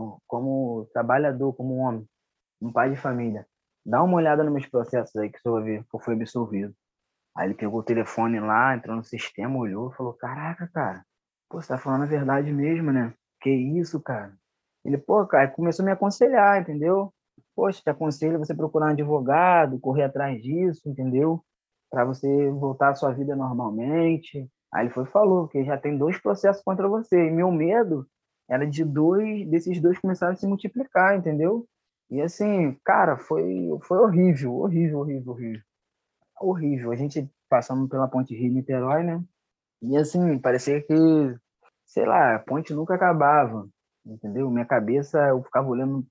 como trabalhador, como homem, um pai de família. Dá uma olhada nos meus processos aí que o senhor vai ver que eu fui absolvido. Aí ele pegou o telefone lá, entrou no sistema, olhou e falou, caraca, cara, pô, você tá falando a verdade mesmo, né? Que isso, cara? Ele, pô, cara, começou a me aconselhar, entendeu? Poxa, te aconselho você procurar um advogado, correr atrás disso, entendeu? Para você voltar à sua vida normalmente. Aí ele foi e falou que já tem 2 processos contra você. E meu medo era desses dois começarem a se multiplicar, entendeu? E assim, cara, foi horrível, horrível, horrível, horrível. Horrível. A gente passando pela ponte Rio-Niterói, né? E assim, parecia que, sei lá, a ponte nunca acabava, entendeu? Minha cabeça, eu ficava olhando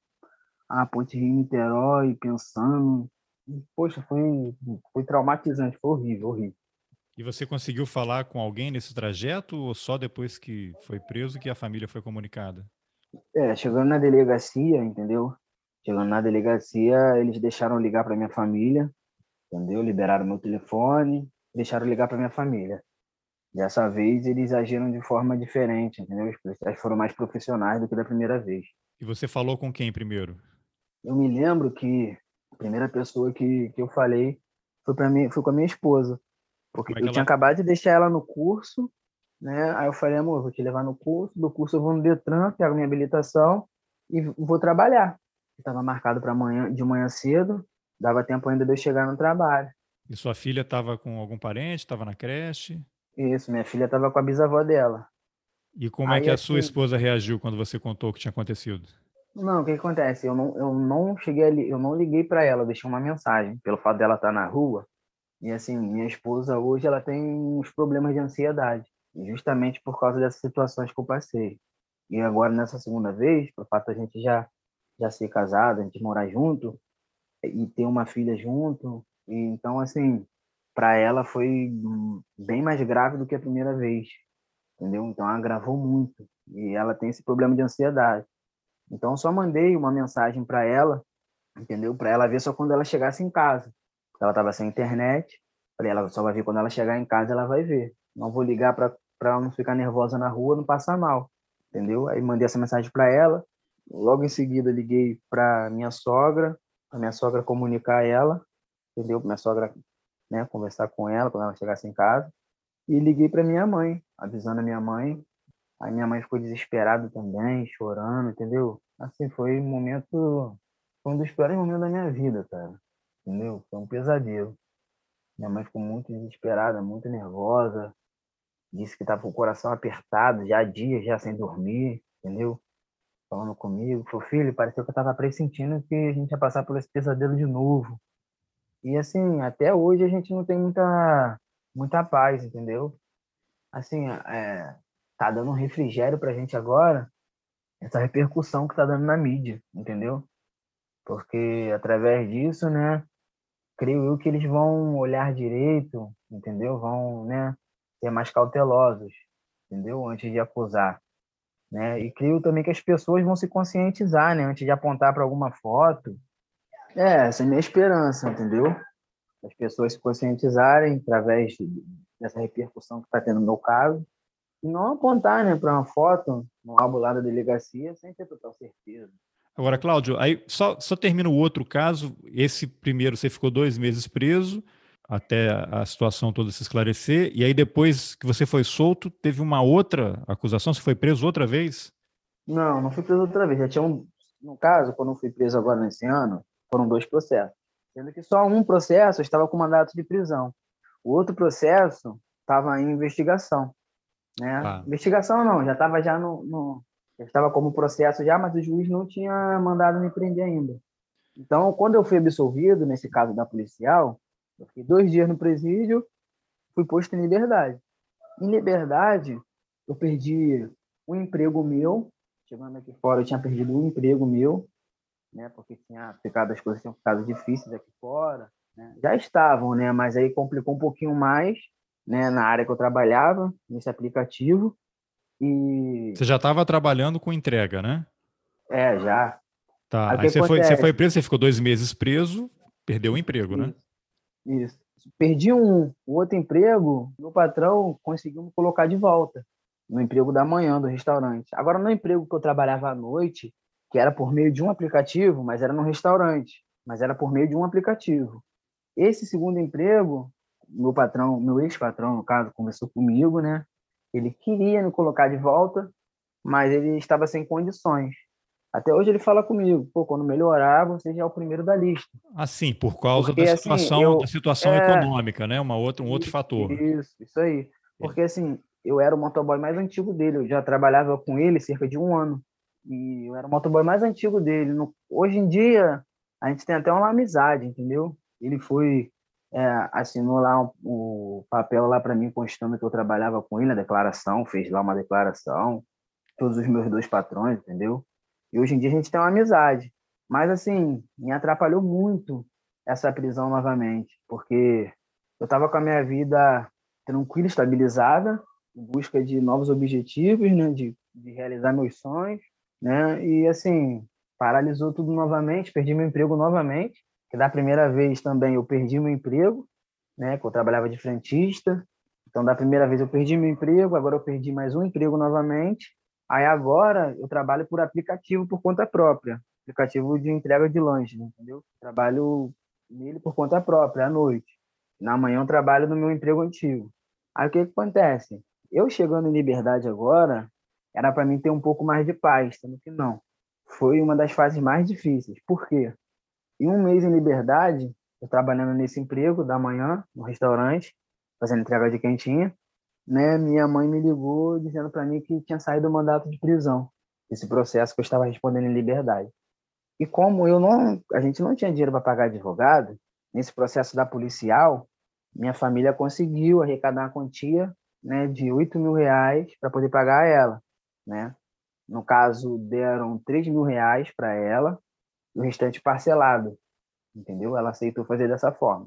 a ponte Rio-Niterói, pensando. Poxa, foi traumatizante, foi horrível, horrível.
E você conseguiu falar com alguém nesse trajeto ou só depois que foi preso que a família foi comunicada?
Chegando na delegacia, entendeu? Chegando na delegacia, eles deixaram ligar para minha família, entendeu? Liberaram meu telefone, deixaram ligar para minha família. Dessa vez eles agiram de forma diferente, entendeu? Os policiais foram mais profissionais do que da primeira vez.
E você falou com quem primeiro?
Eu me lembro que a primeira pessoa que eu falei foi para mim, foi com a minha esposa, porque
Como é que
eu tinha
ela.
acabado de deixar ela no curso, né? Aí eu falei, amor, eu vou te levar no curso, do curso eu vou no Detran, pego minha habilitação e vou trabalhar. Estava marcado para amanhã, de manhã cedo, dava tempo ainda de eu chegar no trabalho.
E sua filha estava com algum parente, estava na creche?
Isso, minha filha estava com a bisavó dela.
E como é
Aí
que a sua
assim,
esposa reagiu quando você contou o que tinha acontecido?
não, o que que acontece? Eu não cheguei ali, eu não liguei para ela, eu deixei uma mensagem, pelo fato dela estar na rua. E assim, minha esposa hoje ela tem uns problemas de ansiedade, justamente por causa dessas situações que eu passei. E agora nessa segunda vez, por fato a gente já ser casado, a gente morar junto e ter uma filha junto, e então assim, para ela foi bem mais grave do que a primeira vez, entendeu? Então ela agravou muito e ela tem esse problema de ansiedade. Então eu só mandei uma mensagem para ela, entendeu? Para ela ver só quando ela chegasse em casa. Ela estava sem internet. Falei, ela só vai ver quando ela chegar em casa, ela vai ver. Não vou ligar para ela não ficar nervosa na rua, não passar mal, entendeu? Aí mandei essa mensagem para ela. Logo em seguida liguei para minha sogra comunicar ela, entendeu? Pra minha sogra, né, conversar com ela quando ela chegasse em casa. E liguei para minha mãe, avisando a minha mãe. Aí minha mãe ficou desesperada também, chorando, entendeu? Assim, foi um dos piores momentos da minha vida, cara. Entendeu? Foi um pesadelo. Minha mãe ficou muito desesperada, muito nervosa. Disse que estava com o coração apertado, já há dias, já sem dormir, entendeu? Falando comigo. Falou, filho, pareceu que eu estava pressentindo que a gente ia passar por esse pesadelo de novo. E assim, até hoje a gente não tem muita paz, entendeu? Assim, tá dando um refrigério pra gente agora, essa repercussão que tá dando na mídia, entendeu? Porque através disso, né, creio eu que eles vão olhar direito, entendeu? Vão, né, ser mais cautelosos, entendeu? Antes de acusar. né? E creio também que as pessoas vão se conscientizar, né? Antes de apontar para alguma foto. Essa é a minha esperança, entendeu? As pessoas se conscientizarem através dessa repercussão que está tendo no meu caso, e não apontar, né, para uma foto no álbum lá da delegacia sem ter total certeza.
Agora, Cláudio, aí só termina o outro caso. Esse primeiro você ficou 2 meses preso até a situação toda se esclarecer, e aí depois que você foi solto, teve uma outra acusação? Você foi preso outra vez?
Não, não fui preso outra vez. Já tinha no caso, quando eu fui preso agora nesse ano, foram 2 processos. Sendo que só um processo eu estava com mandato de prisão. O outro processo estava em investigação, né?
Ah,
Investigação não, já estava já já estava como processo já, mas o juiz não tinha mandado me prender ainda. Então, quando eu fui absolvido, nesse caso da policial, eu fiquei 2 dias no presídio, fui posto em liberdade. Em liberdade, eu perdi um emprego meu. Chegando aqui fora, eu tinha perdido um emprego meu, né? Porque as coisas tinham ficado difíceis aqui fora, né? Já estavam, né? Mas aí complicou um pouquinho mais, né? Na área que eu trabalhava, nesse aplicativo. E
você já estava trabalhando com entrega, né?
já.
Tá.
Aí o que
Aí você foi
acontece?
preso, você ficou 2 meses preso, perdeu o emprego, né?
Isso, isso. Perdi o outro emprego, meu patrão conseguiu me colocar de volta no emprego da manhã do restaurante. Agora, no emprego que eu trabalhava à noite, que era por meio de um aplicativo, mas era no restaurante, mas era por meio de um aplicativo. Esse segundo emprego, meu patrão, meu ex-patrão, no caso, conversou comigo, né? Ele queria me colocar de volta, mas ele estava sem condições. Até hoje ele fala comigo, pô, quando melhorar, você já é o primeiro da lista.
Assim, por causa
Porque,
da
assim,
situação, da situação
É,
econômica, né? Um outro fator.
isso aí. Porque, assim, eu era o motoboy mais antigo dele, eu já trabalhava com ele cerca de um ano. E eu era o motoboy mais antigo dele. Hoje em dia, a gente tem até uma amizade, entendeu? Ele assinou lá o papel lá para mim, constando que eu trabalhava com ele, a declaração, fez lá uma declaração, todos os meus 2 patrões, entendeu? E hoje em dia a gente tem uma amizade. Mas, assim, me atrapalhou muito essa prisão novamente, porque eu estava com a minha vida tranquila, estabilizada, em busca de novos objetivos, né, de realizar meus sonhos, né? E, assim, paralisou tudo novamente, perdi meu emprego novamente, que da primeira vez também eu perdi meu emprego, né, que eu trabalhava de frentista. Então, da primeira vez eu perdi meu emprego, agora eu perdi mais um emprego novamente. Aí agora eu trabalho por aplicativo por conta própria, aplicativo de entrega de lanche, entendeu? Trabalho nele por conta própria, à noite. Na manhã eu trabalho no meu emprego antigo. Aí o que que acontece? Eu chegando em liberdade agora, era para mim ter um pouco mais de paz, sendo que não. Foi uma das fases mais difíceis. Por quê? Em um mês em liberdade, eu trabalhando nesse emprego da manhã, no restaurante, fazendo entrega de quentinha, né? Minha mãe me ligou dizendo para mim que tinha saído o mandato de prisão, esse processo que eu estava respondendo em liberdade. E como a gente não tinha dinheiro para pagar advogado, nesse processo da policial, minha família conseguiu arrecadar uma quantia, né, de R$ 8.000 para poder pagar ela, né? No caso, deram R$ 3.000 para ela, e o restante parcelado, entendeu? Ela aceitou fazer dessa forma.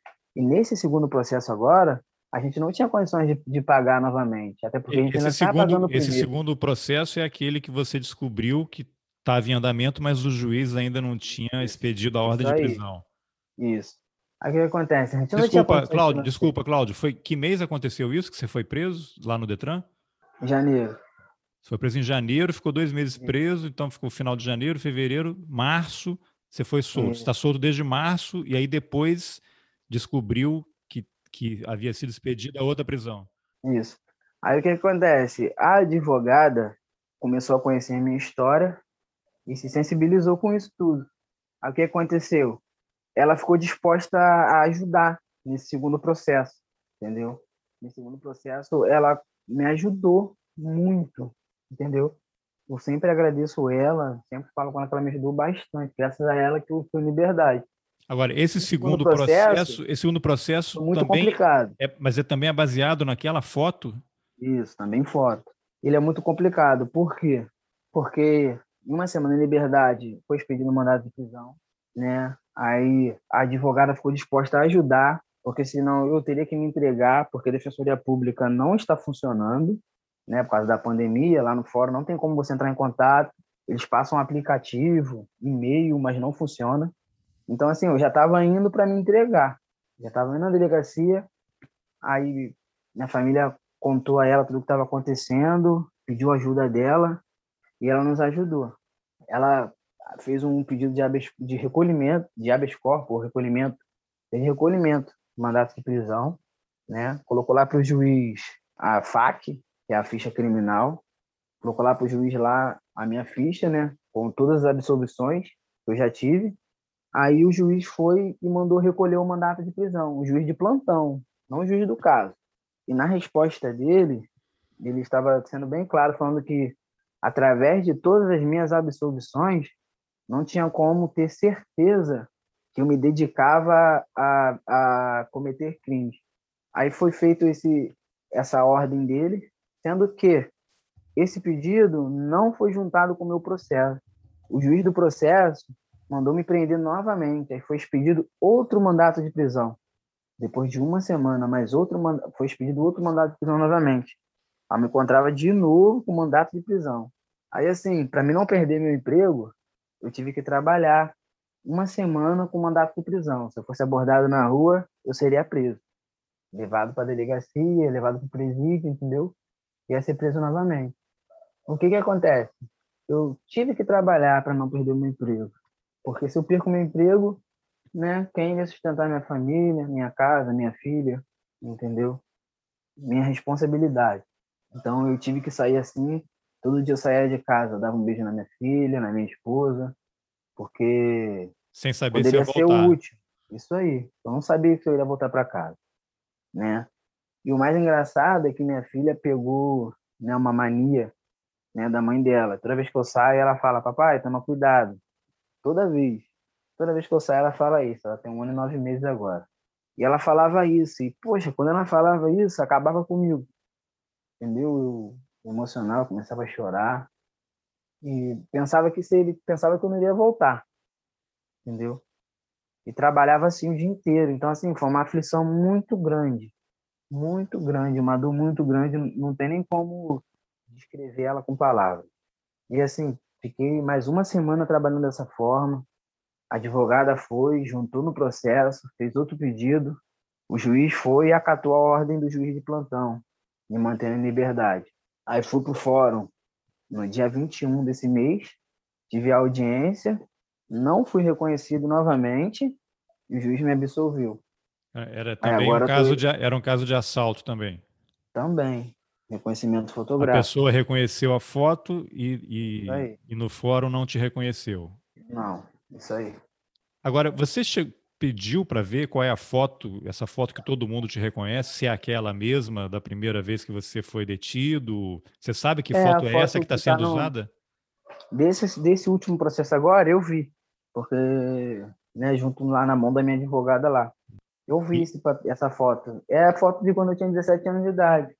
E nesse segundo processo agora, a gente não tinha condições de pagar novamente, até porque a gente ainda
Esse
estava
segundo,
pagando o
esse
primeiro.
segundo processo é aquele que você descobriu que estava em andamento, mas o juiz ainda não tinha
Isso,
expedido a ordem
isso
de
aí,
prisão.
isso. Aí o que acontece? A gente não tinha condições financeiras.
Desculpa, Cláudio. Foi que mês aconteceu isso que você foi preso lá no Detran?
Em janeiro.
Você foi preso em janeiro, ficou 2 meses preso, então ficou final de janeiro, fevereiro, março, você foi solto. Você está
Isso,
solto desde março e aí depois descobriu que havia sido expedida a outra prisão.
isso. Aí o que acontece? A advogada começou a conhecer a minha história e se sensibilizou com isso tudo. Aí o que aconteceu? Ela ficou disposta a ajudar nesse segundo processo, entendeu? Nesse segundo processo, ela me ajudou muito, entendeu? Eu sempre agradeço ela, sempre falo com ela que ela me ajudou bastante, graças a ela que eu fui em liberdade.
Agora,
No segundo processo,
esse segundo processo
foi muito
também
complicado.
mas também é baseado naquela foto.
Isso, também foto. Ele é muito complicado. Por quê? Porque em uma semana em liberdade foi expedido um mandado de prisão, né? Aí a advogada ficou disposta a ajudar, porque senão eu teria que me entregar, porque a Defensoria Pública não está funcionando, né, por causa da pandemia, lá no fórum não tem como você entrar em contato, eles passam um aplicativo, e-mail, mas não funciona. Então, assim, eu já estava indo para me entregar, já estava indo na delegacia, aí minha família contou a ela tudo o que estava acontecendo, pediu ajuda dela, e ela nos ajudou. Ela fez um pedido de recolhimento, de habeas corpus, recolhimento, fez recolhimento, mandato de prisão, né? Colocou lá para o juiz a FAQ, que é a ficha criminal, colocou lá para o juiz lá a minha ficha, né? Com todas as absolvições que eu já tive. Aí o juiz foi e mandou recolher o mandato de prisão, o juiz de plantão, não o juiz do caso. E na resposta dele, ele estava sendo bem claro, falando que através de todas as minhas absolvições, não tinha como ter certeza que eu me dedicava a cometer crimes. Aí foi feito essa ordem dele, sendo que esse pedido não foi juntado com o meu processo. O juiz do processo mandou me prender novamente. Aí foi expedido outro mandato de prisão. Depois de uma semana, foi expedido outro mandato de prisão novamente. Aí me encontrava de novo com mandato de prisão. Aí, assim, para mim não perder meu emprego, eu tive que trabalhar uma semana com mandato de prisão. Se eu fosse abordado na rua, eu seria preso. Levado para a delegacia, levado para o presídio, entendeu? Ia ser preso novamente. O que que acontece? Eu tive que trabalhar para não perder o meu emprego. Porque se eu perco meu emprego, né, quem vai sustentar minha família, minha casa, minha filha, entendeu? Minha responsabilidade. Então eu tive que sair assim, todo dia eu saía de casa, dava um beijo na minha filha, na minha esposa, porque
Sem saber se ia
poderia ser
voltar.
útil. Isso aí. Eu não sabia se eu ia voltar para casa, né? E o mais engraçado é que minha filha pegou, né, uma mania, né, da mãe dela. Toda vez que eu saio, ela fala: papai, toma cuidado. Toda vez. Toda vez que eu saio, ela fala isso. Ela tem 1 ano e 9 meses agora. E ela falava isso. E, poxa, quando ela falava isso, acabava comigo. Entendeu? Eu emocionava, começava a chorar. E pensava que eu não iria voltar. Entendeu? E trabalhava assim o dia inteiro. Então, assim, foi uma aflição muito grande, uma dor muito grande. Não tem nem como descrever ela com palavras. E, assim, fiquei mais uma semana trabalhando dessa forma. A advogada foi, juntou no processo, fez outro pedido. O juiz foi e acatou a ordem do juiz de plantão, me mantendo em liberdade. Aí fui para o fórum no dia 21 desse mês, tive a audiência, não fui reconhecido novamente e o juiz me absolveu.
Era
Aí
também um
agora estou
caso era um caso de assalto também.
também, reconhecimento
A
fotográfico.
pessoa reconheceu a foto
Isso aí.
e no fórum não te reconheceu.
Não, isso aí.
Agora, você pediu para ver qual é a foto, essa foto que todo mundo te reconhece, se é aquela mesma da primeira vez que você foi detido? Você sabe que
É a
foto é essa que
foto
está
que está
sendo
no
usada?
desse último processo agora, eu vi, porque, né, junto lá na mão da minha advogada lá. Eu vi
E,
essa foto. É a foto de quando eu tinha 17 anos de idade.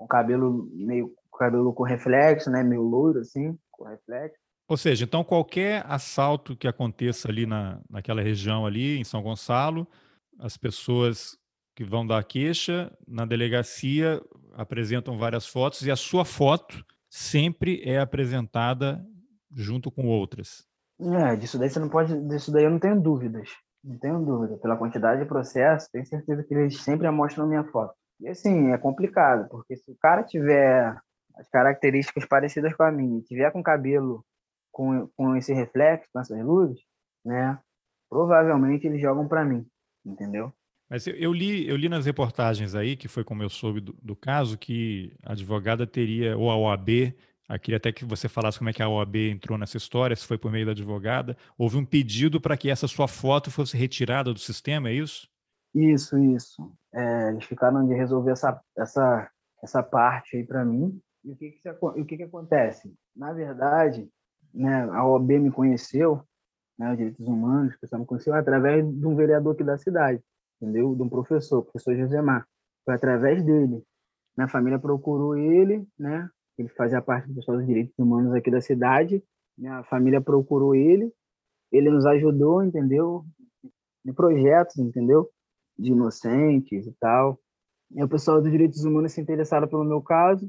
Com cabelo com reflexo, né? Meio loiro, assim, com reflexo.
ou seja, então qualquer assalto que aconteça ali naquela região ali, em São Gonçalo, as pessoas que vão dar queixa na delegacia apresentam várias fotos e a sua foto sempre é apresentada junto com outras.
Disso daí você não pode. Disso daí eu não tenho dúvidas. Não tenho dúvida. Pela quantidade de processo, tenho certeza que eles sempre mostram a minha foto. E assim, é complicado, porque se o cara tiver as características parecidas com a minha, e tiver com cabelo com esse reflexo, com essas luzes, né? Provavelmente eles jogam para mim, entendeu?
Mas eu li nas reportagens aí, que foi como eu soube do caso, que a advogada teria, ou a OAB, queria até que você falasse como é que a OAB entrou nessa história, se foi por meio da advogada, houve um pedido para que essa sua foto fosse retirada do sistema, é isso?
Isso, isso. Eles ficaram de resolver essa parte aí para mim. E o que que acontece? Na verdade, né, a OAB me conheceu, né, os direitos humanos, o pessoal me conheceu através de um vereador aqui da cidade, entendeu? De um professor, professor Josemar. Foi através dele. Minha família procurou ele, né? Ele fazia parte do pessoal dos direitos humanos aqui da cidade. Minha família procurou ele nos ajudou, entendeu? De projetos, entendeu? De inocentes e tal. E o pessoal dos direitos humanos se interessaram pelo meu caso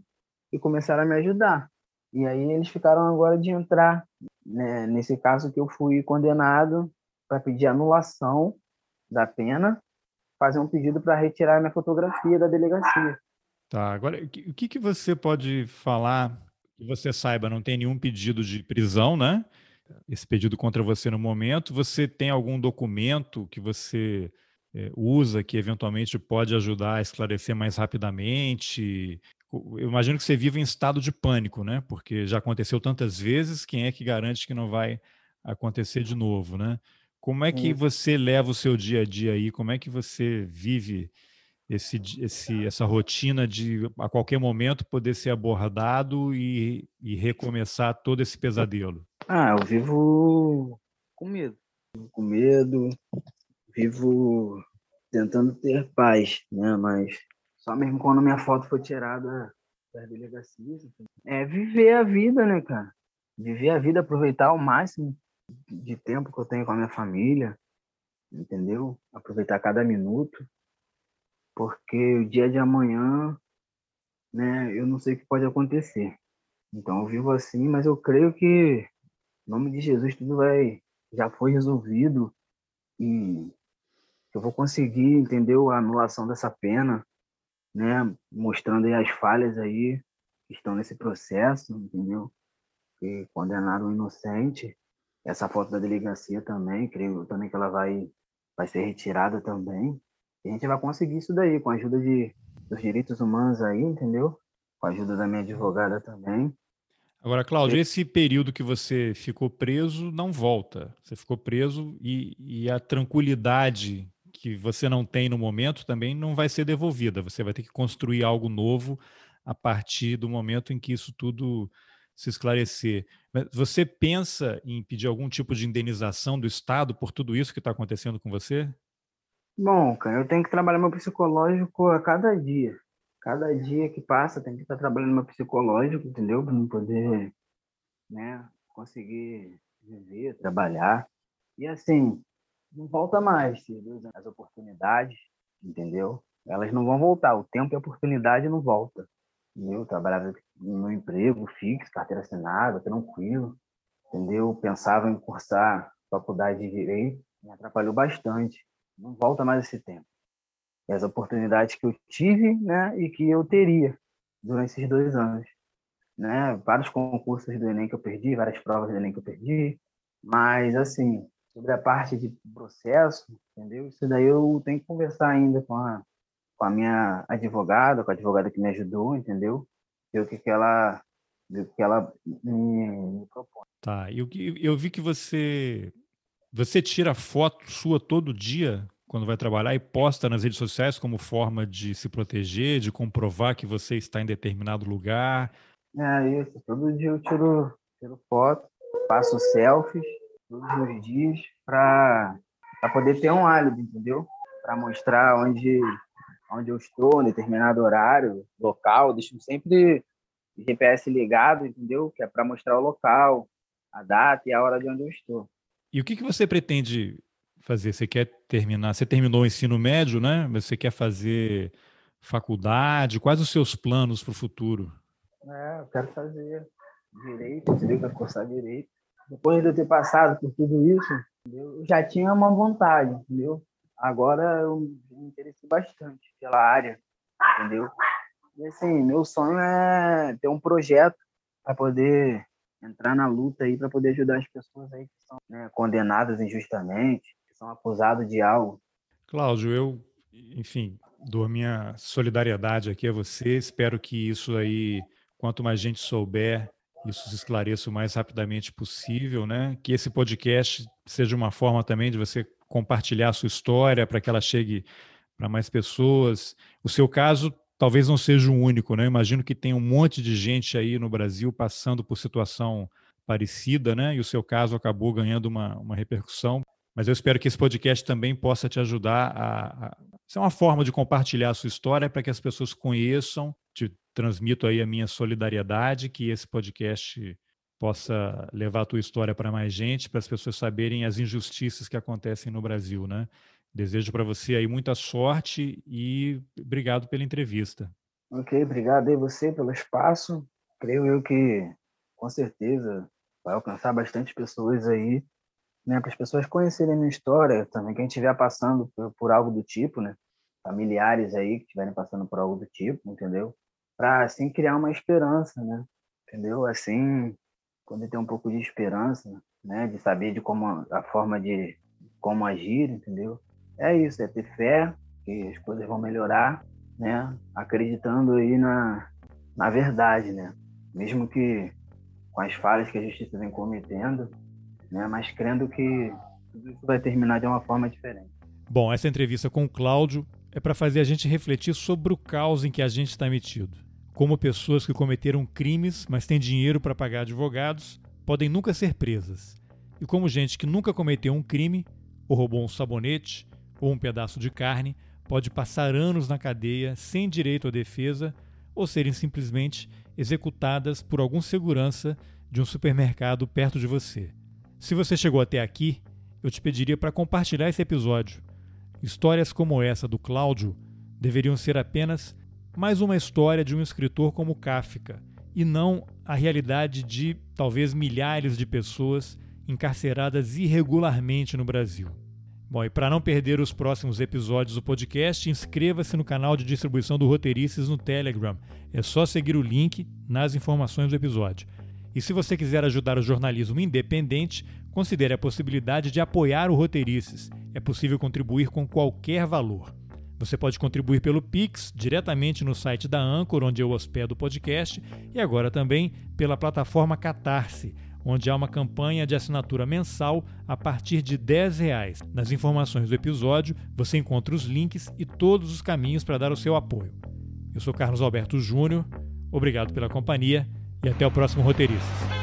e começaram a me ajudar. E aí eles ficaram agora de entrar, né, nesse caso que eu fui condenado, para pedir anulação da pena, fazer um pedido para retirar minha fotografia da delegacia.
Tá, agora, o que que você pode falar que você saiba? Não tem nenhum pedido de prisão, né? Esse pedido contra você no momento. Você tem algum documento que você usa que eventualmente pode ajudar a esclarecer mais rapidamente? Eu imagino que você vive em estado de pânico, né? Porque já aconteceu tantas vezes, quem é que garante que não vai acontecer de novo, né? Como é que
Isso.
você leva o seu dia a dia aí? Como é que você vive essa rotina de a qualquer momento poder ser abordado e recomeçar todo esse pesadelo?
Eu vivo com medo. Vivo com medo, vivo tentando ter paz, né? Mas só mesmo quando minha foto foi tirada das delegacias. É viver a vida, né, cara? Viver a vida, aproveitar ao máximo de tempo que eu tenho com a minha família, entendeu? Aproveitar cada minuto, porque o dia de amanhã, né, eu não sei o que pode acontecer. Então eu vivo assim, mas eu creio que, em nome de Jesus, já foi resolvido e eu vou conseguir, entendeu? A anulação dessa pena, né? Mostrando aí as falhas aí que estão nesse processo, entendeu? Que condenaram o inocente. Essa foto da delegacia também, creio também que ela vai ser retirada também. E a gente vai conseguir isso daí, com a ajuda dos direitos humanos aí, entendeu? Com a ajuda da minha advogada também.
Agora, Cláudio, esse período que você ficou preso não volta. Você ficou preso e a tranquilidade que você não tem no momento também não vai ser devolvida. Você vai ter que construir algo novo a partir do momento em que isso tudo se esclarecer. Mas você pensa em pedir algum tipo de indenização do Estado por tudo isso que está acontecendo com você?
Bom, cara, eu tenho que trabalhar meu psicológico a cada dia. Cada dia que passa, tem que estar trabalhando meu psicológico, entendeu? Para não poder, né, conseguir viver, trabalhar. E assim, não volta mais, se Deus dá as oportunidades, entendeu? Elas não vão voltar, o tempo e a oportunidade não volta. Eu trabalhava no emprego fixo, carteira assinada, tranquilo, entendeu? Pensava em cursar faculdade de Direito, me atrapalhou bastante. Não volta mais esse tempo. E as oportunidades que eu tive, né, e que eu teria durante esses 2 anos, né? Vários concursos do Enem que eu perdi, várias provas do Enem que eu perdi, mas, assim, sobre a parte de processo, entendeu? Isso daí eu tenho que conversar ainda com a minha advogada, com a advogada que me ajudou, entendeu? Ver ver o que ela me propõe.
Tá. Eu vi que você tira foto sua todo dia quando vai trabalhar e posta nas redes sociais como forma de se proteger, de comprovar que você está em determinado lugar.
É isso, todo dia eu tiro foto, faço selfies todos os dias para poder ter um álibi, entendeu? Para mostrar onde eu estou, em determinado horário, local, deixo sempre o GPS ligado, entendeu? Que é para mostrar o local, a data e a hora de onde eu estou.
E o que que você pretende fazer? Você quer terminar? Você terminou o ensino médio, né? Mas você quer fazer faculdade? Quais os seus planos para o futuro?
Eu quero fazer direito, entendeu? Quero cursar direito. Depois de eu ter passado por tudo isso, entendeu? Eu já tinha uma vontade, entendeu? Agora eu me interessei bastante pela área, entendeu? E assim, meu sonho é ter um projeto para poder entrar na luta aí, para poder ajudar as pessoas aí que são, né, condenadas injustamente, que são acusadas de algo.
Cláudio, enfim, dou a minha solidariedade aqui a você. Espero que isso aí, quanto mais gente souber, isso se esclareça o mais rapidamente possível, né? Que esse podcast seja uma forma também de você compartilhar a sua história para que ela chegue para mais pessoas. O seu caso talvez não seja o único, né? Eu imagino que tem um monte de gente aí no Brasil passando por situação parecida, né? E o seu caso acabou ganhando uma repercussão. Mas eu espero que esse podcast também possa te ajudar a ser uma forma de compartilhar a sua história para que as pessoas conheçam. Te transmito aí a minha solidariedade, que esse podcast possa levar a tua história para mais gente, para as pessoas saberem as injustiças que acontecem no Brasil, né? Desejo para você aí muita sorte e obrigado pela entrevista.
Ok, obrigado aí você pelo espaço. Creio eu que, com certeza, vai alcançar bastante pessoas aí, né? Para as pessoas conhecerem a minha história também, quem estiver passando por algo do tipo, né? Familiares aí que estiverem passando por algo do tipo, entendeu? Para, assim, criar uma esperança, né? Entendeu? Assim, quando tem um pouco de esperança, né? De saber de como, a forma de como agir, entendeu? É isso, é ter fé que as coisas vão melhorar, né? Acreditando aí na verdade, né? Mesmo que com as falhas que a justiça vem cometendo, né? Mas crendo que tudo isso vai terminar de uma forma diferente.
Bom, essa entrevista com o Cláudio é para fazer a gente refletir sobre o caos em que a gente está metido. Como pessoas que cometeram crimes, mas têm dinheiro para pagar advogados, podem nunca ser presas. E como gente que nunca cometeu um crime, ou roubou um sabonete, ou um pedaço de carne, pode passar anos na cadeia sem direito à defesa ou serem simplesmente executadas por algum segurança de um supermercado perto de você. Se você chegou até aqui, eu te pediria para compartilhar esse episódio. Histórias como essa do Cláudio deveriam ser apenas mais uma história de um escritor como Kafka, e não a realidade de talvez milhares de pessoas encarceradas irregularmente no Brasil. Bom, e para não perder os próximos episódios do podcast, inscreva-se no canal de distribuição do Roteirices no Telegram. É só seguir o link nas informações do episódio. E se você quiser ajudar o jornalismo independente, considere a possibilidade de apoiar o Roteirices. É possível contribuir com qualquer valor. Você pode contribuir pelo Pix, diretamente no site da Anchor, onde eu hospedo o podcast, e agora também pela plataforma Catarse, onde há uma campanha de assinatura mensal a partir de R$10. Nas informações do episódio, você encontra os links e todos os caminhos para dar o seu apoio. Eu sou Carlos Alberto Júnior, obrigado pela companhia e até o próximo Roteirices.